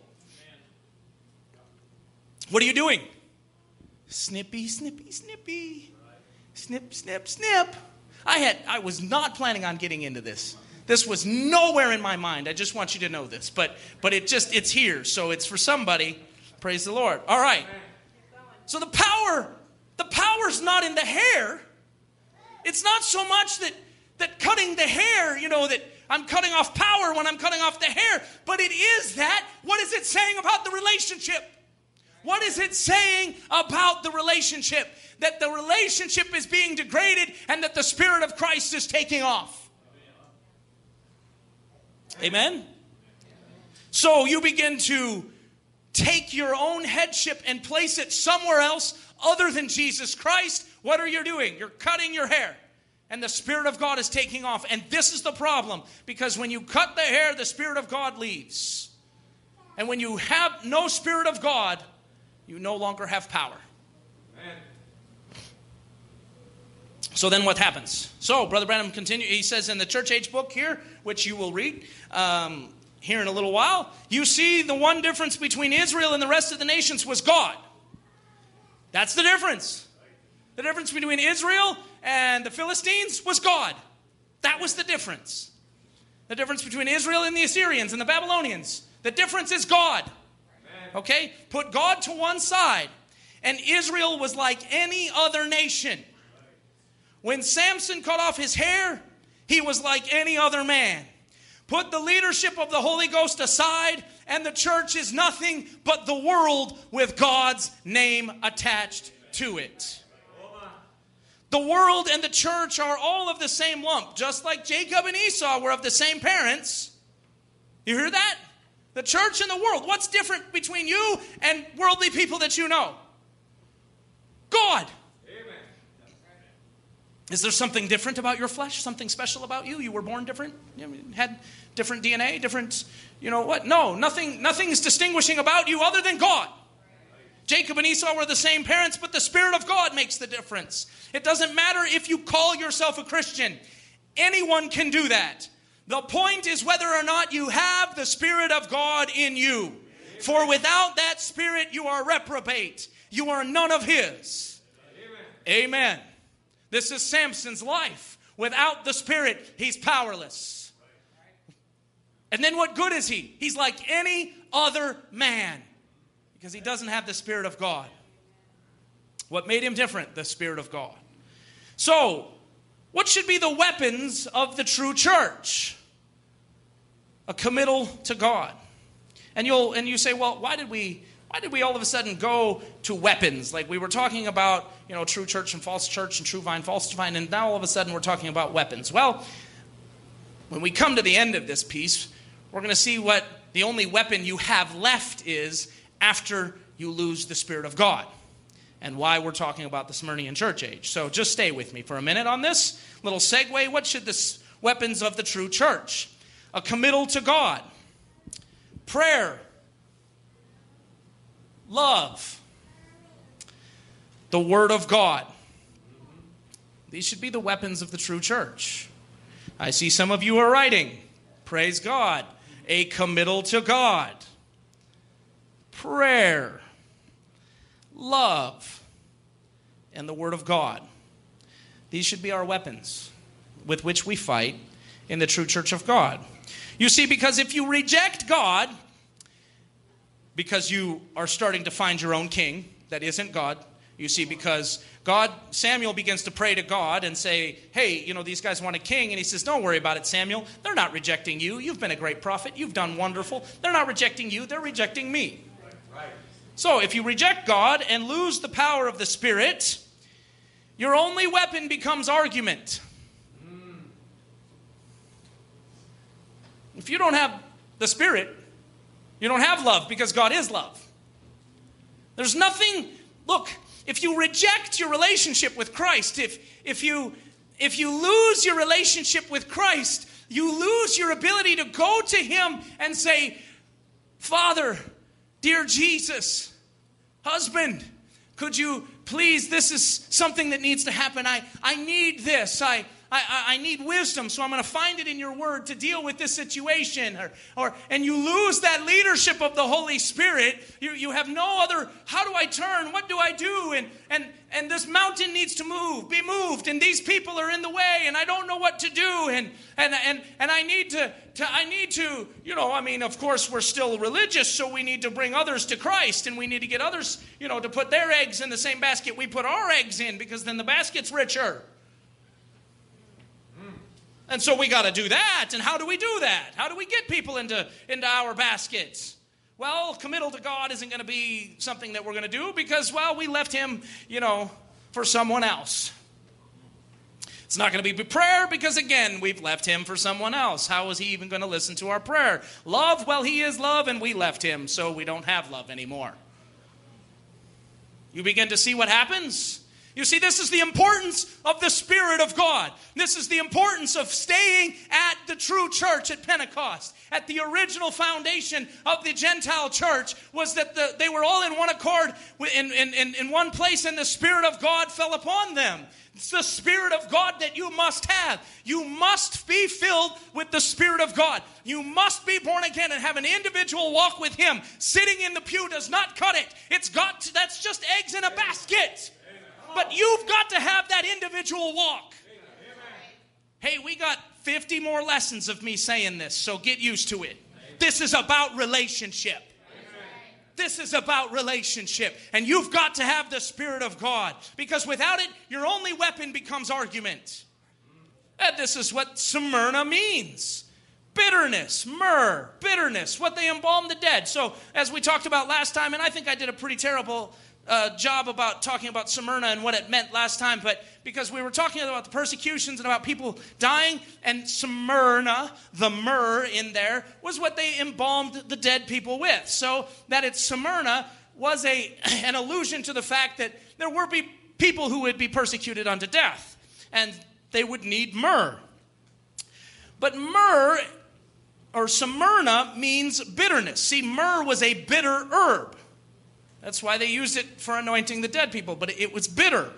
What are you doing? Snippy, snippy, snippy. Snip, snip, snip. I had, I was not planning on getting into this. This was nowhere in my mind. I just want you to know this. But, but it just, it's here. So it's for somebody. Praise the Lord. All right. So the power, the power's not in the hair. It's not so much that, that cutting the hair, you know, that I'm cutting off power when I'm cutting off the hair. But it is that. What is it saying about the relationship? What is it saying about the relationship? That the relationship is being degraded and that the Spirit of Christ is taking off. Amen? So you begin to take your own headship and place it somewhere else other than Jesus Christ. What are you doing? You're cutting your hair. And the Spirit of God is taking off. And this is the problem. Because when you cut the hair, the Spirit of God leaves. And when you have no Spirit of God, you no longer have power. Amen. So then what happens? So, Brother Branham continue. He says in the church age book here, which you will read um, here in a little while, you see the one difference between Israel and the rest of the nations was God. That's the difference. The difference between Israel and the Philistines was God. That was the difference. The difference between Israel and the Assyrians and the Babylonians. The difference is God. Okay? Put God to one side. And Israel was like any other nation. When Samson cut off his hair, he was like any other man. Put the leadership of the Holy Ghost aside, and the church is nothing but the world with God's name attached to it. The world and the church are all of the same lump. Just like Jacob and Esau were of the same parents. You hear that? The church and the world. What's different between you and worldly people that you know? God. Amen. Is there something different about your flesh? Something special about you? You were born different? You had different D N A? Different, you know what? No, nothing, nothing is distinguishing about you other than God. Jacob and Esau were the same parents, but the Spirit of God makes the difference. It doesn't matter if you call yourself a Christian. Anyone can do that. The point is whether or not you have the Spirit of God in you. Amen. For without that Spirit, you are reprobate. You are none of His. Amen. Amen. This is Samson's life. Without the Spirit, he's powerless. And then what good is he? He's like any other man because he doesn't have the Spirit of God. What made him different? The Spirit of God. So, what should be the weapons of the true church? A committal to God. And you'll and you say, well, why did we why did we all of a sudden go to weapons? Like we were talking about, you know, true church and false church and true vine, false vine, and now all of a sudden we're talking about weapons. Well, when we come to the end of this piece, we're going to see what the only weapon you have left is after you lose the Spirit of God. And why we're talking about the Smyrnian church age. So just stay with me for a minute on this little segue. What should the weapons of the true church? A committal to God, prayer, love, the Word of God. These should be the weapons of the true church. I see some of you are writing, praise God, a committal to God, prayer, love, and the Word of God. These should be our weapons with which we fight in the true church of God. You see, because if you reject God, because you are starting to find your own king that isn't God, you see, because God, Samuel begins to pray to God and say, hey, you know, these guys want a king. And he says, don't worry about it, Samuel. They're not rejecting you. You've been a great prophet. You've done wonderful. They're not rejecting you. They're rejecting me. Right. So if you reject God and lose the power of the Spirit, your only weapon becomes argument. Mm. If you don't have the Spirit, you don't have love because God is love. There's nothing, look, if you reject your relationship with Christ, if, if, you, if you lose your relationship with Christ, you lose your ability to go to Him and say, Father, dear Jesus, husband, could you please, this is something that needs to happen. I, I need this. I, I, I need wisdom, so I'm going to find it in your word to deal with this situation. Or, or, and you lose that leadership of the Holy Spirit. You, you have no other, how do I turn? What do I do? And, and, and this mountain needs to move, be moved. And these people are in the way, and I don't know what to do. And, and, and, and I need to, to, I need to, you know, I mean, of course, we're still religious, so we need to bring others to Christ. And we need to get others, you know, to put their eggs in the same basket we put our eggs in, because then the basket's richer. And so we got to do that. And how do we do that? How do we get people into, into our baskets? Well, committal to God isn't going to be something that we're going to do because, well, we left Him, you know, for someone else. It's not going to be prayer because, again, we've left Him for someone else. How is He even going to listen to our prayer? Love, well, He is love, and we left Him, so we don't have love anymore. You begin to see what happens? You see, this is the importance of the Spirit of God. This is the importance of staying at the true church at Pentecost. At the original foundation of the Gentile church was that the, they were all in one accord in, in, in, in one place, and the Spirit of God fell upon them. It's the Spirit of God that you must have. You must be filled with the Spirit of God. You must be born again and have an individual walk with Him. Sitting in the pew does not cut it. It's got to, that's just eggs in a basket. But you've got to have that individual walk. Hey, we got fifty more lessons of me saying this, so get used to it. This is about relationship. This is about relationship. And you've got to have the Spirit of God. Because without it, your only weapon becomes argument. And this is what Smyrna means. Bitterness, myrrh, bitterness, what they embalm the dead. So, as we talked about last time, and I think I did a pretty terrible uh, job about talking about Smyrna and what it meant last time, but because we were talking about the persecutions and about people dying, and Smyrna, the myrrh in there, was what they embalmed the dead people with. So that it's Smyrna was a an allusion to the fact that there were be people who would be persecuted unto death, and they would need myrrh. But myrrh, or Smyrna, means bitterness. See, myrrh was a bitter herb. That's why they used it for anointing the dead people, but it was bitter.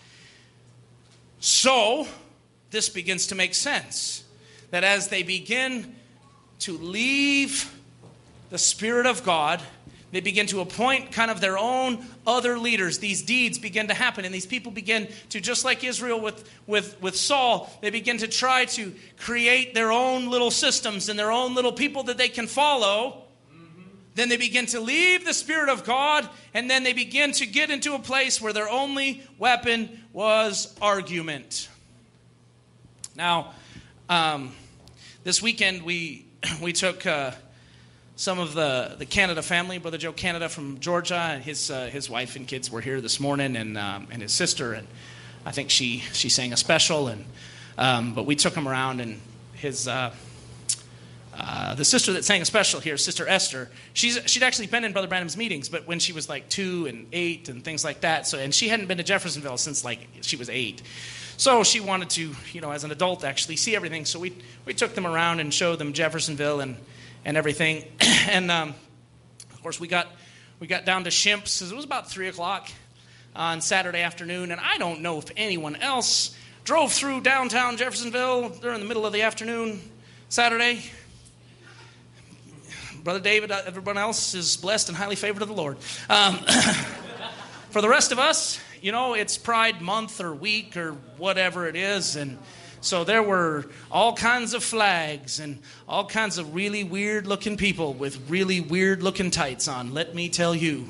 So, this begins to make sense. That as they begin to leave the Spirit of God, they begin to appoint kind of their own other leaders. These deeds begin to happen, and these people begin to, just like Israel with, with, with Saul, they begin to try to create their own little systems and their own little people that they can follow. Mm-hmm. Then they begin to leave the Spirit of God, and then they begin to get into a place where their only weapon was argument. Now, um, this weekend we we took... Uh, Some of the, the Canada family, Brother Joe Canada from Georgia, and his uh, his wife and kids were here this morning, and um, and his sister, and I think she she sang a special, and um, but we took him around, and his uh, uh, the sister that sang a special here, Sister Esther, she's she'd actually been in Brother Branham's meetings, but when she was like two and eight and things like that, so and she hadn't been to Jeffersonville since like she was eight. So she wanted to, you know, as an adult, actually see everything. So we we took them around and showed them Jeffersonville and. and everything. And, um, of course, we got we got down to Shimp's. It was about three o'clock on Saturday afternoon, and I don't know if anyone else drove through downtown Jeffersonville during the middle of the afternoon Saturday. Brother David, everyone else is blessed and highly favored of the Lord. Um, for the rest of us, you know, it's Pride Month or week or whatever it is, and so there were all kinds of flags and all kinds of really weird-looking people with really weird-looking tights on, let me tell you.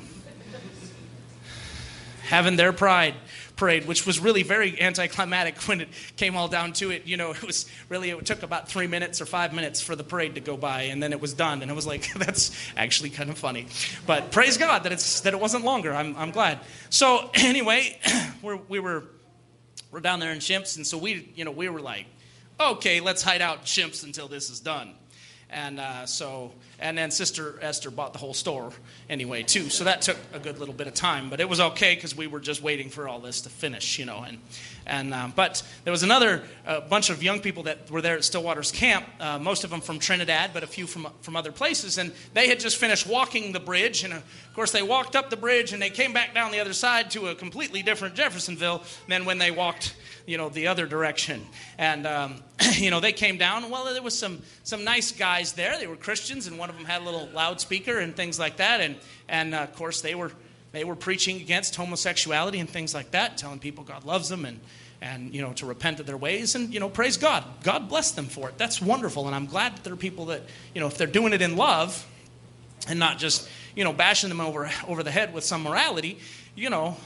Having their pride parade, which was really very anticlimactic when it came all down to it. You know, it was really, it took about three minutes or five minutes for the parade to go by, and then it was done. And it was like, that's actually kind of funny. But praise God that it's that it wasn't longer. I'm I'm glad. So anyway, we're, we were... We're down there in Shimp's, and so we, you know, we were like, okay, let's hide out in Shimp's until this is done. And uh, so, and then Sister Esther bought the whole store anyway, too. So that took a good little bit of time, but it was okay because we were just waiting for all this to finish, you know. And and um, but there was another uh, bunch of young people that were there at Stillwater's camp. Uh, most of them from Trinidad, but a few from from other places. And they had just finished walking the bridge, and of course they walked up the bridge and they came back down the other side to a completely different Jeffersonville than when they walked, you know, the other direction. And um, you know, they came down. Well, there was some some nice guys there. They were Christians, and one of them had a little loudspeaker and things like that. And and uh, of course they were they were preaching against homosexuality and things like that, telling people God loves them and and you know to repent of their ways. And you know, praise God. God bless them for it. That's wonderful. And I'm glad that there are people that, you know, if they're doing it in love and not just, you know, bashing them over over the head with some morality, you know,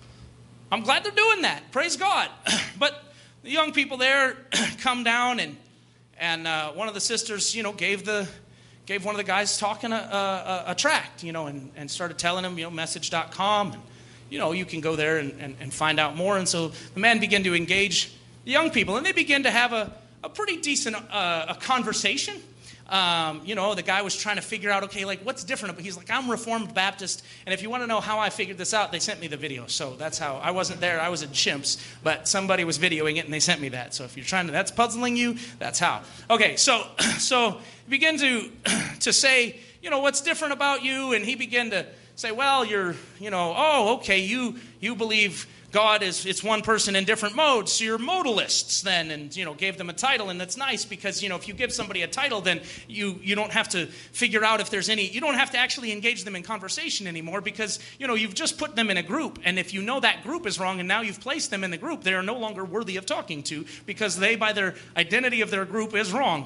I'm glad they're doing that. Praise God. But the young people there come down, and and uh, one of the sisters, you know, gave the gave one of the guys talking a, a, a tract, you know, and, and started telling him, you know, message dot com, and you know, you can go there and, and, and find out more. And so the man began to engage the young people, and they began to have a, a pretty decent uh, a conversation. Um, you know, the guy was trying to figure out, okay, like, what's different? But he's like, I'm Reformed Baptist, and if you want to know how I figured this out, they sent me the video. So that's how, I wasn't there, I was at Shimp's, but somebody was videoing it, and they sent me that. So if you're trying to, that's puzzling you, that's how. Okay, so so he began to, to say, you know, what's different about you? And he began to say, well, you're, you know, oh, okay, you you believe God is, it's one person in different modes, so you're modalists then, and, you know, gave them a title. And that's nice because, you know, if you give somebody a title, then you, you don't have to figure out if there's any, you don't have to actually engage them in conversation anymore because, you know, you've just put them in a group. And if you know that group is wrong and now you've placed them in the group, they are no longer worthy of talking to because they, by their identity of their group, is wrong.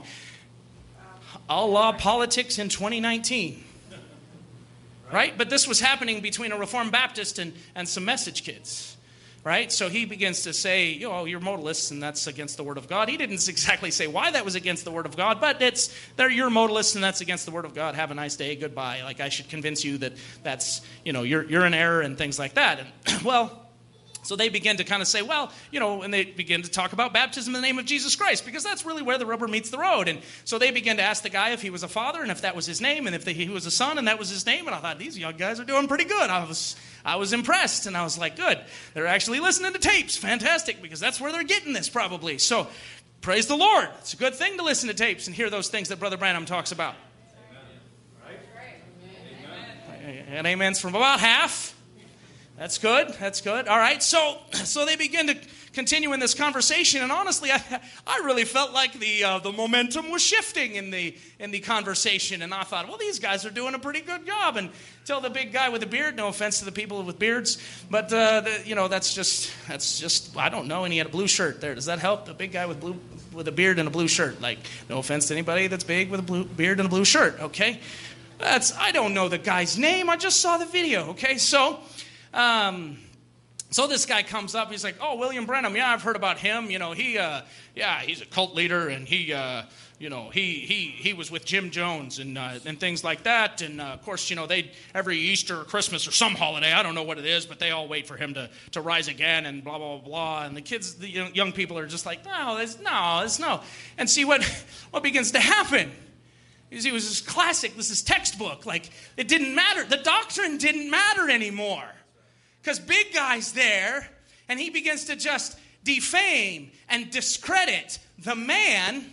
Allah politics in twenty nineteen. Right? But this was happening between a Reformed Baptist and, and some Message kids. right? So he begins to say, you know, you're modalists and that's against the Word of God. He didn't exactly say why that was against the Word of God, but it's, they're, you're modalists and that's against the Word of God. Have a nice day, goodbye. Like, I should convince you that that's, you know, you're, you're in error and things like that. And, well, so they begin to kind of say, well, you know, and they begin to talk about baptism in the name of Jesus Christ, because that's really where the rubber meets the road. And so they begin to ask the guy if he was a father and if that was his name, and if the, he was a son and that was his name. And I thought, these young guys are doing pretty good. I was I was impressed, and I was like, good. They're actually listening to tapes. Fantastic, because that's where they're getting this probably. So praise the Lord. It's a good thing to listen to tapes and hear those things that Brother Branham talks about. Amen. Right? Amen. And amens from about half. That's good. That's good. All right. So, so they begin to continue in this conversation, and honestly, I, I really felt like the uh, the momentum was shifting in the in the conversation, and I thought, well, these guys are doing a pretty good job. And until the big guy with the beard, no offense to the people with beards, but uh, the, you know, that's just that's just I don't know. And he had a blue shirt there. Does that help? The big guy with blue with a beard and a blue shirt. Like, no offense to anybody that's big with a blue beard and a blue shirt. Okay, that's I don't know the guy's name. I just saw the video. Okay, so. Um, so this guy comes up, he's like, oh, William Branham, yeah, I've heard about him, you know, he, uh, yeah, he's a cult leader, and he, uh, you know, he, he, he was with Jim Jones, and, uh, and things like that, and, uh, of course, you know, they, every Easter or Christmas or some holiday, I don't know what it is, but they all wait for him to, to rise again, and blah, blah, blah, blah, and the kids, the young, young people are just like, no, there's, no, there's no, and see what, what begins to happen. It was this classic, this is textbook, like, it didn't matter, the doctrine didn't matter anymore. Because big guy's there, and he begins to just defame and discredit the man.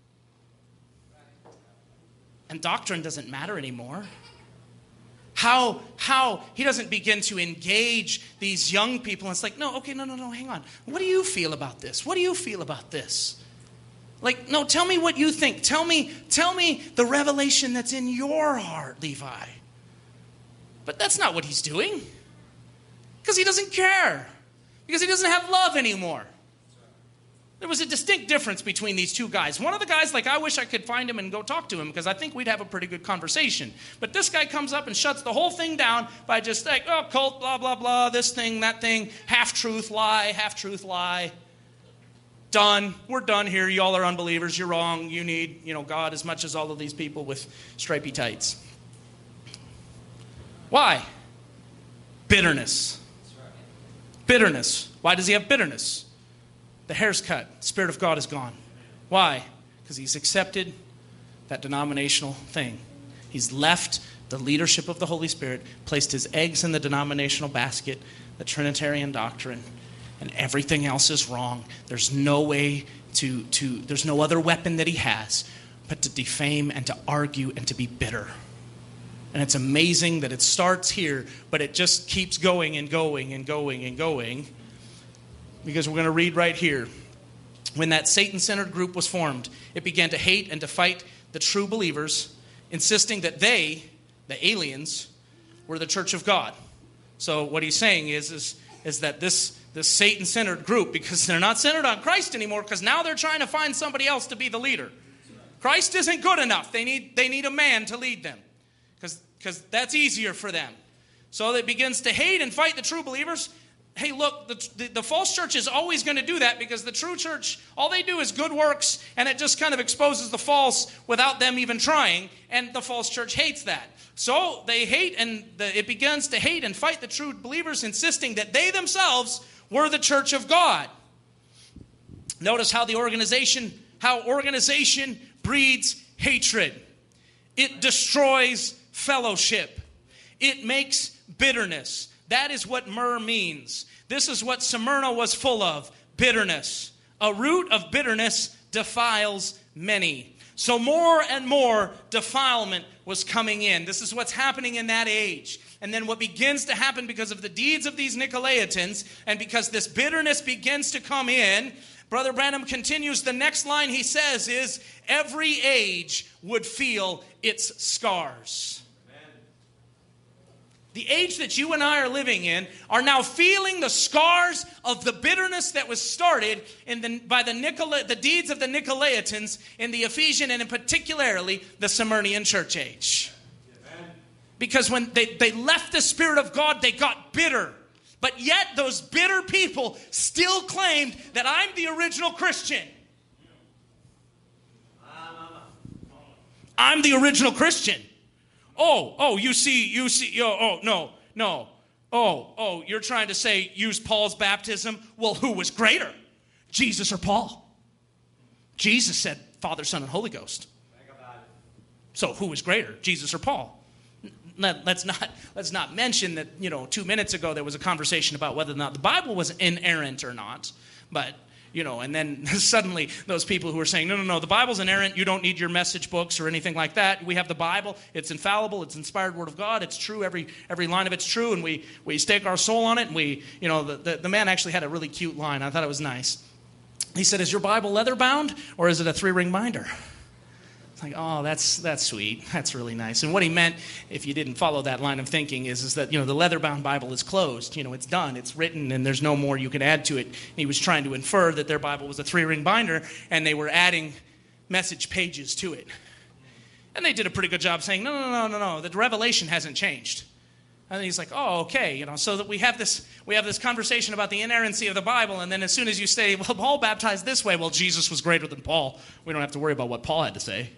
And doctrine doesn't matter anymore. How, how he doesn't begin to engage these young people. And it's like, no, okay, no, no, no, hang on. What do you feel about this? What do you feel about this? Like, no, tell me what you think. Tell me, tell me the revelation that's in your heart, Levi. But that's not what he's doing. Because he doesn't care. Because he doesn't have love anymore. There was a distinct difference between these two guys. One of the guys, like, I wish I could find him and go talk to him, because I think we'd have a pretty good conversation. But this guy comes up and shuts the whole thing down by just like, oh, cult, blah, blah, blah, this thing, that thing, half-truth, lie, half-truth, lie. Done. We're done here. Y'all are unbelievers. You're wrong. You need, you know, God as much as all of these people with stripy tights. Why? Bitterness. Bitterness. Why does he have bitterness? The hair's cut. The Spirit of God is gone. Why? Because he's accepted that denominational thing. He's left the leadership of the Holy Spirit, placed his eggs in the denominational basket, the Trinitarian doctrine, and everything else is wrong. There's no way to, to there's no other weapon that he has but to defame and to argue and to be bitter. And it's amazing that it starts here, but it just keeps going and going and going and going. Because we're going to read right here. When that Satan-centered group was formed, it began to hate and to fight the true believers, insisting that they, the aliens, were the church of God. So what he's saying is, is, is that this, this Satan-centered group, because they're not centered on Christ anymore, because now they're trying to find somebody else to be the leader. Christ isn't good enough. They need, they need a man to lead them. Because that's easier for them. So it begins to hate and fight the true believers. Hey, look, the, the, the false church is always going to do that, because the true church, all they do is good works, and it just kind of exposes the false without them even trying, and the false church hates that. So they hate, and the, it begins to hate and fight the true believers, insisting that they themselves were the church of God. Notice how the organization, how organization breeds hatred. It destroys fellowship. It makes bitterness. That is what myrrh means. This is what Smyrna was full of, bitterness. A root of bitterness defiles many. So more and more defilement was coming in. This is what's happening in that age. And then what begins to happen because of the deeds of these Nicolaitans, and because this bitterness begins to come in, Brother Branham continues, the next line he says is, every age would feel its scars. Amen. The age that you and I are living in are now feeling the scars of the bitterness that was started in the, by the, Nicola, the deeds of the Nicolaitans in the Ephesian and in particularly the Smyrnian church age. Amen. Because when they, they left the Spirit of God, they got bitter. But yet those bitter people still claimed that I'm the original Christian. I'm the original Christian. Oh, oh, you see, you see, oh, oh, no, no. Oh, oh, you're trying to say use Paul's baptism? Well, who was greater? Jesus or Paul? Jesus said Father, Son, and Holy Ghost. So who was greater, Jesus or Paul? Let's not, let's not mention that, you know, two minutes ago there was a conversation about whether or not the Bible was inerrant or not. But, you know, and then suddenly those people who are saying, no, no, no, the Bible's inerrant. You don't need your message books or anything like that. We have the Bible. It's infallible. It's inspired word of God. It's true. Every every line of it's true. And we, we stake our soul on it. And we, you know, the, the, the man actually had a really cute line. I thought it was nice. He said, is your Bible leather bound or is it a three-ring binder? It's like, oh, that's that's sweet. That's really nice. And what he meant, if you didn't follow that line of thinking, is, is that, you know, the leather-bound Bible is closed. You know, it's done. It's written, and there's no more you can add to it. He was trying to infer that their Bible was a three-ring binder, and they were adding message pages to it. And they did a pretty good job saying, no, no, no, no, no, the revelation hasn't changed. And then he's like, oh, okay, you know, so that we have this we have this conversation about the inerrancy of the Bible, and then as soon as you say, well, Paul baptized this way, well, Jesus was greater than Paul. We don't have to worry about what Paul had to say.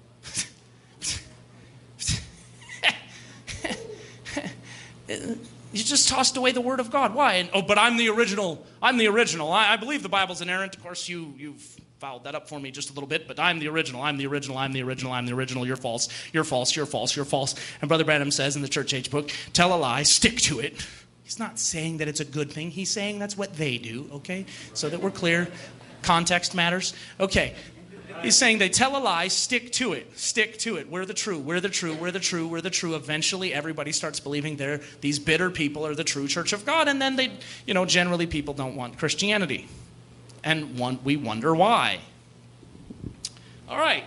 You just tossed away the word of God. Why? And, oh, but I'm the original. I'm the original. I, I believe the Bible's inerrant. Of course, you, you've fouled that up for me just a little bit, but I'm the original. I'm the original. I'm the original. I'm the original. You're false. You're false. You're false. You're false. And Brother Branham says in the Church Age book, tell a lie, stick to it. He's not saying that it's a good thing. He's saying that's what they do, okay? So that we're clear. Context matters. Okay. He's saying they tell a lie, stick to it. Stick to it. We're the true. We're the true. We're the true. We're the true. Eventually, everybody starts believing they're these bitter people are the true Church of God. And then they, you know, generally people don't want Christianity. And one, we wonder why. All right.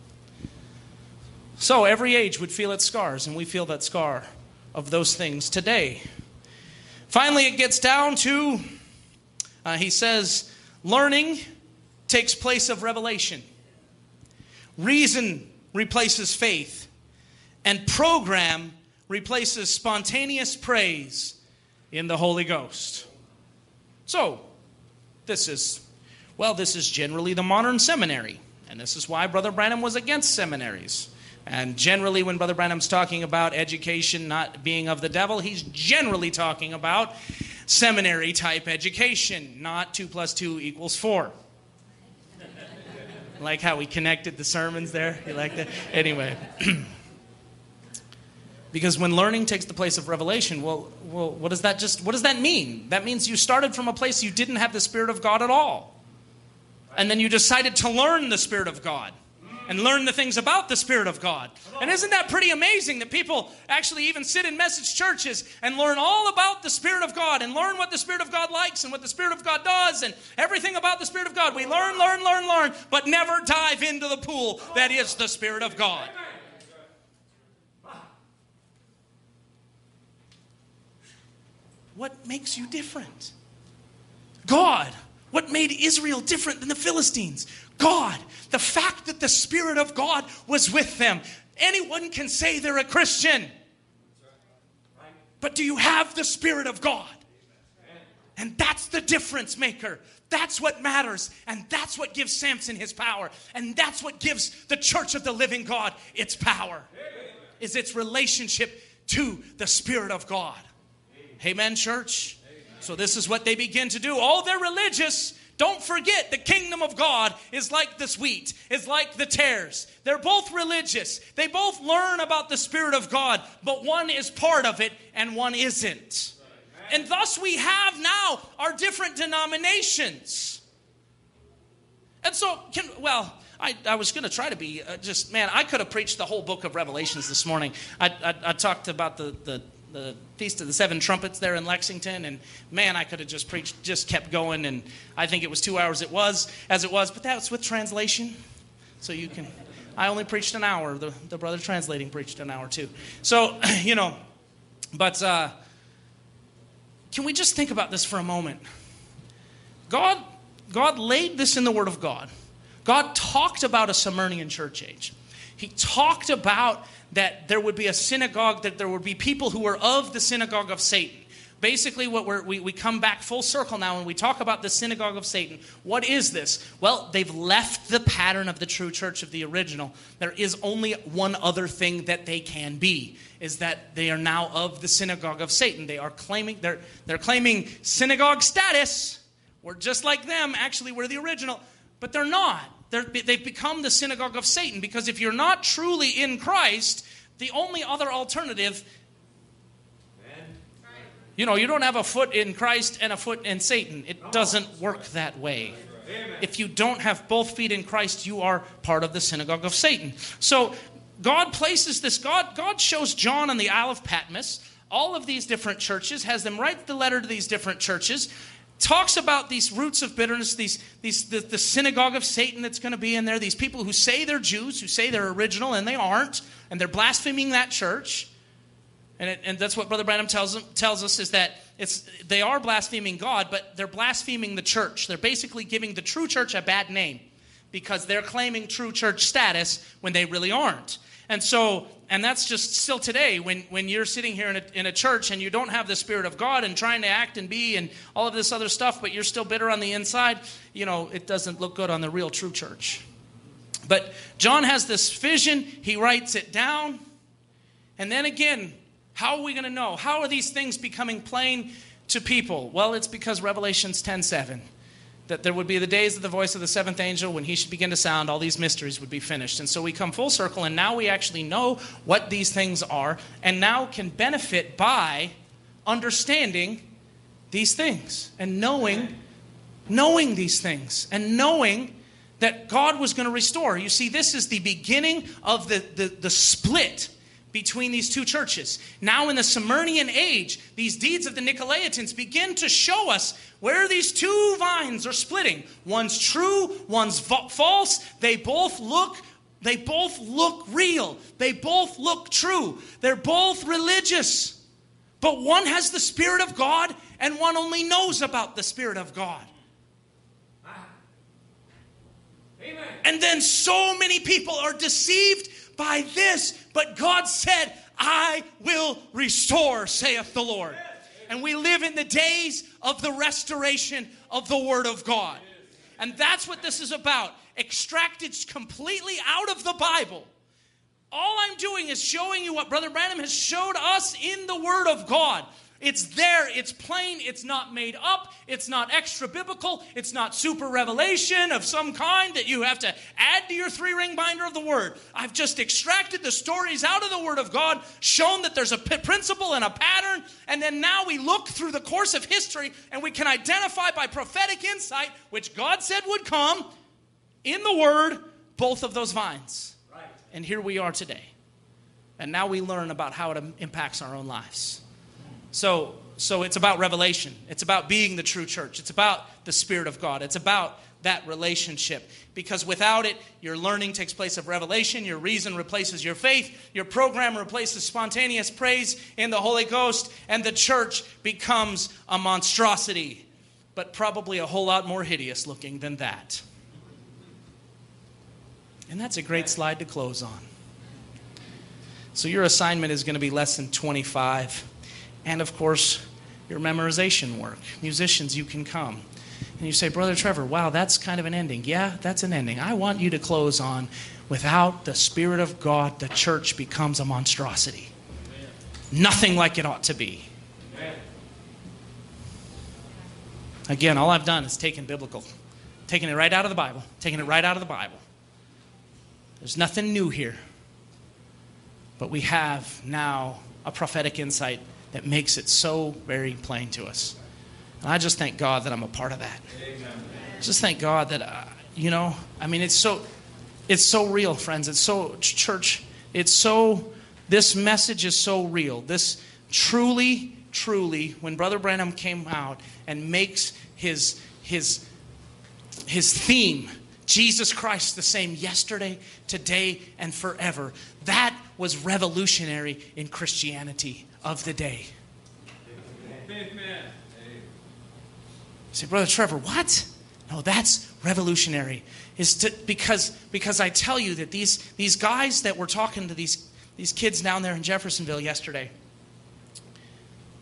So every age would feel its scars, and we feel that scar of those things today. Finally, it gets down to, uh, he says, learning takes place of revelation. Reason replaces faith, and program replaces spontaneous praise in the Holy Ghost. So, this is, well, this is generally the modern seminary, and this is why Brother Branham was against seminaries. And generally, when Brother Branham's talking about education not being of the devil, he's generally talking about seminary-type education, not two plus two equals four. Like how we connected the sermons there? You like that? Anyway. Because when learning takes the place of revelation, well, well, what does that just, what does that mean? That means you started from a place you didn't have the Spirit of God at all. And then you decided to learn the Spirit of God. And learn the things about the Spirit of God. And isn't that pretty amazing that people actually even sit in message churches and learn all about the Spirit of God and learn what the Spirit of God likes and what the Spirit of God does and everything about the Spirit of God. We learn, learn, learn, learn, but never dive into the pool that is the Spirit of God. What makes you different? God. What made Israel different than the Philistines? God. The fact that the Spirit of God was with them. Anyone can say they're a Christian. But do you have the Spirit of God? And that's the difference maker. That's what matters. And that's what gives Samson his power. And that's what gives the Church of the Living God its power. Is its relationship to the Spirit of God. Amen, church? So this is what they begin to do. Oh, they're religious. Don't forget, the kingdom of God is like this wheat, is like the tares. They're both religious. They both learn about the Spirit of God, but one is part of it and one isn't. And thus we have now our different denominations. And so, can, well, I, I was going to try to be uh, just, man, I could have preached the whole book of Revelations this morning. I, I, I talked about the, the the Feast of the Seven Trumpets there in Lexington, and man, I could have just preached, just kept going, and I think it was two hours it was, as it was, but that's with translation, so you can, I only preached an hour, the, the brother translating preached an hour too. So, you know, but uh, can we just think about this for a moment? God, God laid this in the Word of God. God talked about a Smyrnian church age. He talked about that there would be a synagogue, that there would be people who were of the synagogue of Satan. basically what we're, we, we come back full circle now when we talk about the synagogue of Satan. What is this? Well, they've left the pattern of the true church of the original. There is only one other thing that they can be, is that they are now of the synagogue of Satan. They are claiming, they're, they're claiming synagogue status. We're just like them. Actually, we're the original. But they're not. They're, they've become the synagogue of Satan, because if you're not truly in Christ, the only other alternative, you know, you don't have a foot in Christ and a foot in Satan. It doesn't work that way. If you don't have both feet in Christ, you are part of the synagogue of Satan. So God places this, God, God shows John on the Isle of Patmos all of these different churches, has them write the letter to these different churches, talks about these roots of bitterness, these, these the, the synagogue of Satan that's going to be in there, these people who say they're Jews, who say they're original, and they aren't, and they're blaspheming that church. And, it, and that's what Brother Branham tells, them, tells us, is that it's they are blaspheming God, but they're blaspheming the church. They're basically giving the true church a bad name because they're claiming true church status when they really aren't. And so, and that's just still today, when, when you're sitting here in a, in a church and you don't have the Spirit of God and trying to act and be and all of this other stuff, but you're still bitter on the inside, you know, it doesn't look good on the real true church. But John has this vision. He writes it down. And then again, how are we going to know? How are these things becoming plain to people? Well, it's because Revelations ten seven, that there would be the days of the voice of the seventh angel when he should begin to sound, all these mysteries would be finished. And so we come full circle, and now we actually know what these things are, and now can benefit by understanding these things and knowing, knowing these things and knowing that God was going to restore. You see, this is the beginning of the, the, the split between these two churches. Now in the Smyrnian age, these deeds of the Nicolaitans begin to show us where these two vines are splitting. One's true, one's fa- false. They both look, they both look real. They both look true. They're both religious. But one has the Spirit of God, and one only knows about the Spirit of God. Amen. And then so many people are deceived by this, but God said, I will restore, saith the Lord. And we live in the days of the restoration of the Word of God. And that's what this is about. Extracted completely out of the Bible. All I'm doing is showing you what Brother Branham has showed us in the Word of God. It's there, it's plain, it's not made up, it's not extra biblical, it's not super revelation of some kind that you have to add to your three-ring binder of the Word. I've just extracted the stories out of the Word of God, shown that there's a p- principle and a pattern, and then now we look through the course of history and we can identify by prophetic insight, which God said would come, in the Word, both of those vines. Right. And here we are today. And now we learn about how it impacts our own lives. So, so it's about revelation. It's about being the true church. It's about the Spirit of God. It's about that relationship. Because without it, your learning takes place of revelation. Your reason replaces your faith. Your program replaces spontaneous praise in the Holy Ghost. And the church becomes a monstrosity. But probably a whole lot more hideous looking than that. And that's a great slide to close on. So your assignment is going to be lesson twenty-five. And, of course, your memorization work. Musicians, you can come. And you say, Brother Trevor, wow, that's kind of an ending. Yeah, that's an ending. I want you to close on, without the Spirit of God, the church becomes a monstrosity. Amen. Nothing like it ought to be. Amen. Again, all I've done is taken biblical. Taken it right out of the Bible. Taken it right out of the Bible. There's nothing new here. But we have now a prophetic insight that makes it so very plain to us. And I just thank God that I'm a part of that. Amen. Just thank God that, uh, you know, I mean, it's so, it's so real, friends. It's so, church, it's so, this message is so real. This truly, truly, when Brother Branham came out and makes his, his, his theme, Jesus Christ the same yesterday, today, and forever. That was revolutionary in Christianity of the day. Amen. You say, Brother Trevor, what? No, that's revolutionary. Is to, because because I tell you that these these guys that were talking to these these kids down there in Jeffersonville yesterday,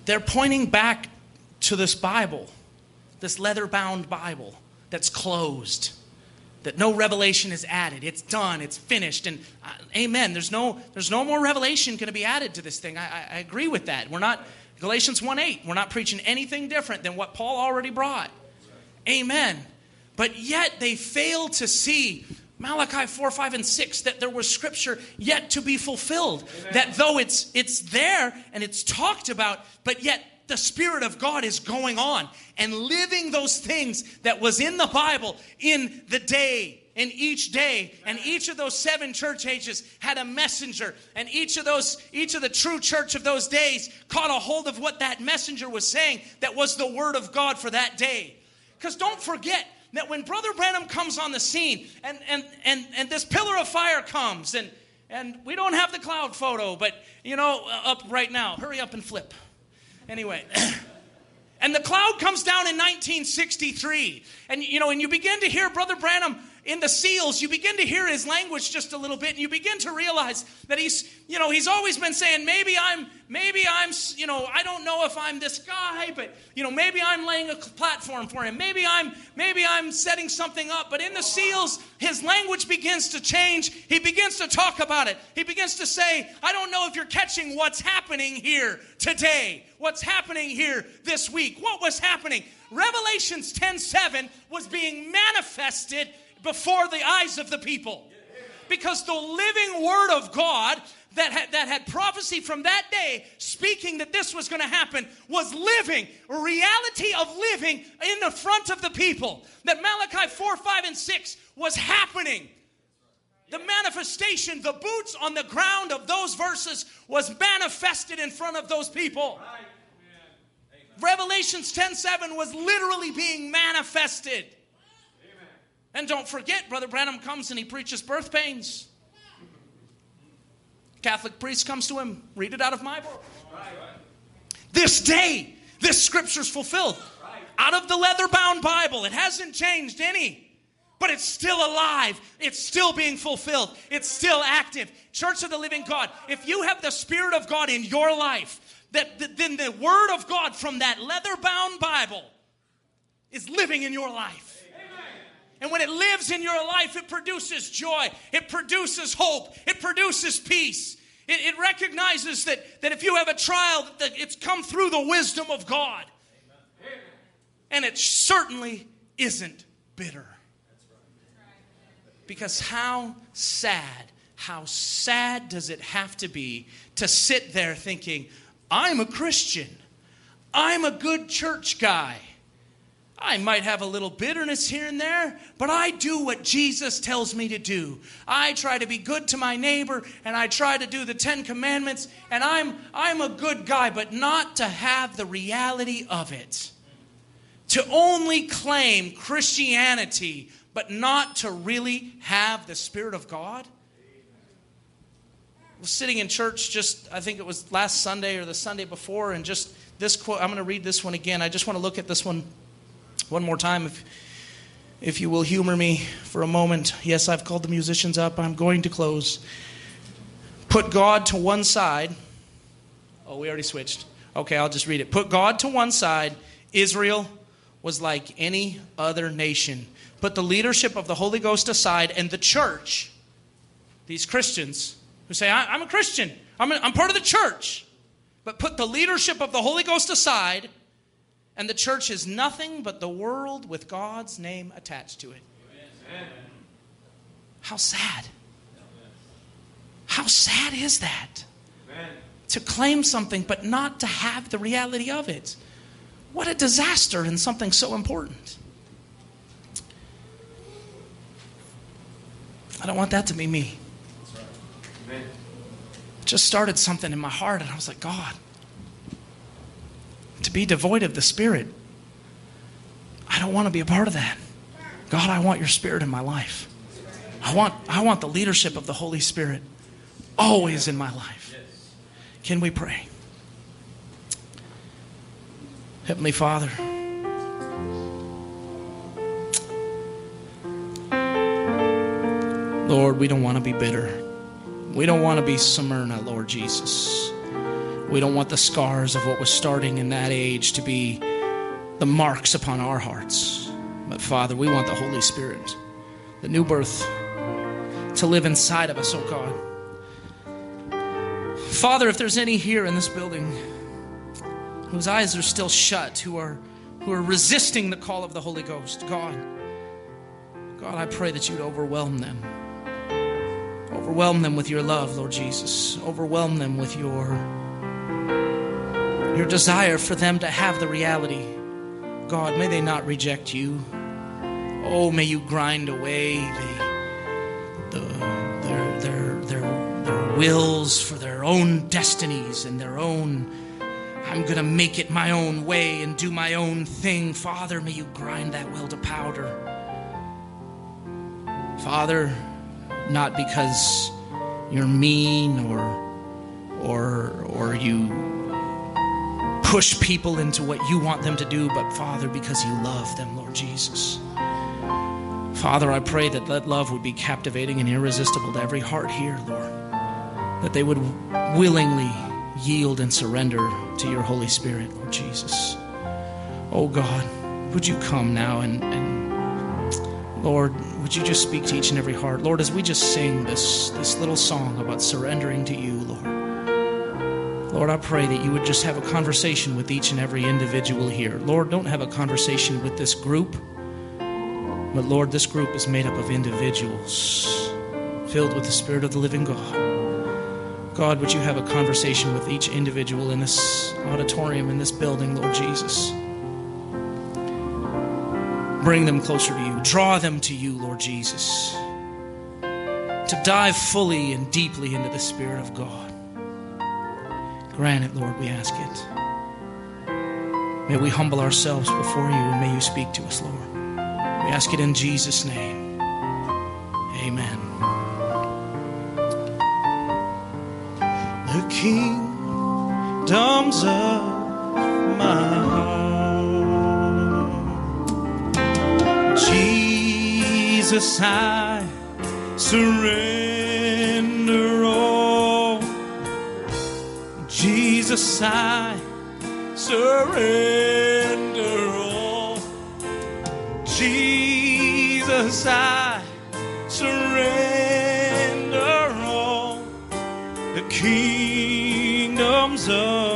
they're pointing back to this Bible, this leather-bound Bible that's closed, that no revelation is added. It's done. It's finished. And uh, amen. There's no, there's no more revelation going to be added to this thing. I, I, I agree with that. We're not, Galatians one eight, we're not preaching anything different than what Paul already brought. Amen. But yet they fail to see Malachi four, five, and six, that there was scripture yet to be fulfilled. Amen. That though it's it's there and it's talked about, but yet the Spirit of God is going on and living those things that was in the Bible in the day, in each day. And each of those seven church ages had a messenger. And each of those, each of the true church of those days caught a hold of what that messenger was saying that was the word of God for that day. Because don't forget that when Brother Branham comes on the scene and, and, and, and this pillar of fire comes, and, and we don't have the cloud photo, but, you know, up right now. Hurry up and flip. Anyway, and the cloud comes down in nineteen sixty-three. And, you know, and you begin to hear Brother Branham in the seals, you begin to hear his language just a little bit, and you begin to realize that he's, you know, he's always been saying, maybe I'm, maybe I'm, you know, I don't know if I'm this guy, but, you know, maybe I'm laying a platform for him. Maybe I'm, maybe I'm setting something up. But in the seals, his language begins to change. He begins to talk about it. He begins to say, I don't know if you're catching what's happening here today. What's happening here this week. What was happening? Revelations ten seven was being manifested before the eyes of the people. Because the living word of God that had, that had prophecy from that day, speaking that this was going to happen, was living, a reality of living in the front of the people. That Malachi four, five, and six was happening. The manifestation, the boots on the ground of those verses was manifested in front of those people. Revelations ten seven was literally being manifested. And don't forget, Brother Branham comes and he preaches birth pains. Catholic priest comes to him, read it out of my book. This day, this scripture's fulfilled. Out of the leather-bound Bible. It hasn't changed any. But it's still alive. It's still being fulfilled. It's still active. Church of the Living God, if you have the Spirit of God in your life, that, that then the Word of God from that leather-bound Bible is living in your life. And when it lives in your life, it produces joy. It produces hope. It produces peace. It, it recognizes that, that if you have a trial, that, that it's come through the wisdom of God. Amen. And it certainly isn't bitter. Because how sad, how sad does it have to be to sit there thinking, I'm a Christian. I'm a good church guy. I might have a little bitterness here and there, but I do what Jesus tells me to do. I try to be good to my neighbor, and I try to do the Ten Commandments, and I'm, I'm a good guy, but not to have the reality of it. To only claim Christianity, but not to really have the Spirit of God. I was sitting in church just, I think it was last Sunday or the Sunday before, and just this quote, I'm going to read this one again. I just want to look at this one one more time, if, if you will humor me for a moment. Yes, I've called the musicians up. I'm going to close. Put God to one side. Oh, we already switched. Okay, I'll just read it. Put God to one side. Israel was like any other nation. Put the leadership of the Holy Ghost aside, and the church, these Christians who say, I, I'm a Christian. I'm, a, I'm part of the church. But put the leadership of the Holy Ghost aside, and the church is nothing but the world with God's name attached to it. Amen. How sad. How sad is that? Amen. To claim something but not to have the reality of it. What a disaster in something so important. I don't want that to be me. That's right. Amen. It just started something in my heart, and I was like, God, to be devoid of the Spirit, I don't want to be a part of that. God, I want your Spirit in my life. I want, I want the leadership of the Holy Spirit always in my life. Can we pray? Heavenly Father, Lord, we don't want to be bitter. We don't want to be Smyrna, Lord Jesus. We don't want the scars of what was starting in that age to be the marks upon our hearts. But Father, we want the Holy Spirit, the new birth, to live inside of us, oh God. Father, if there's any here in this building whose eyes are still shut, who are who are resisting the call of the Holy Ghost, God, God, I pray that you'd overwhelm them. Overwhelm them with your love, Lord Jesus. Overwhelm them with your, your desire for them to have the reality. God, may they not reject you. Oh, may you grind away the, the, their, their, their, their wills for their own destinies and their own, I'm going to make it my own way and do my own thing. Father, may you grind that will to powder. Father, not because you're mean or or or you push people into what you want them to do, but Father, because you love them, Lord Jesus. Father, I pray that that love would be captivating and irresistible to every heart here, Lord. That they would willingly yield and surrender to your Holy Spirit, Lord Jesus. Oh God, would you come now and, and Lord, would you just speak to each and every heart? Lord, as we just sing this, this little song about surrendering to you, Lord. Lord, I pray that you would just have a conversation with each and every individual here. Lord, don't have a conversation with this group. But Lord, this group is made up of individuals filled with the Spirit of the living God. God, would you have a conversation with each individual in this auditorium, in this building, Lord Jesus. Bring them closer to you. Draw them to you, Lord Jesus. To dive fully and deeply into the Spirit of God. Grant it, Lord, we ask it. May we humble ourselves before you and may you speak to us, Lord. We ask it in Jesus' name. Amen. The kingdoms of my heart, Jesus, I surrender all. Jesus, I surrender all. Jesus, I surrender all. The kingdoms of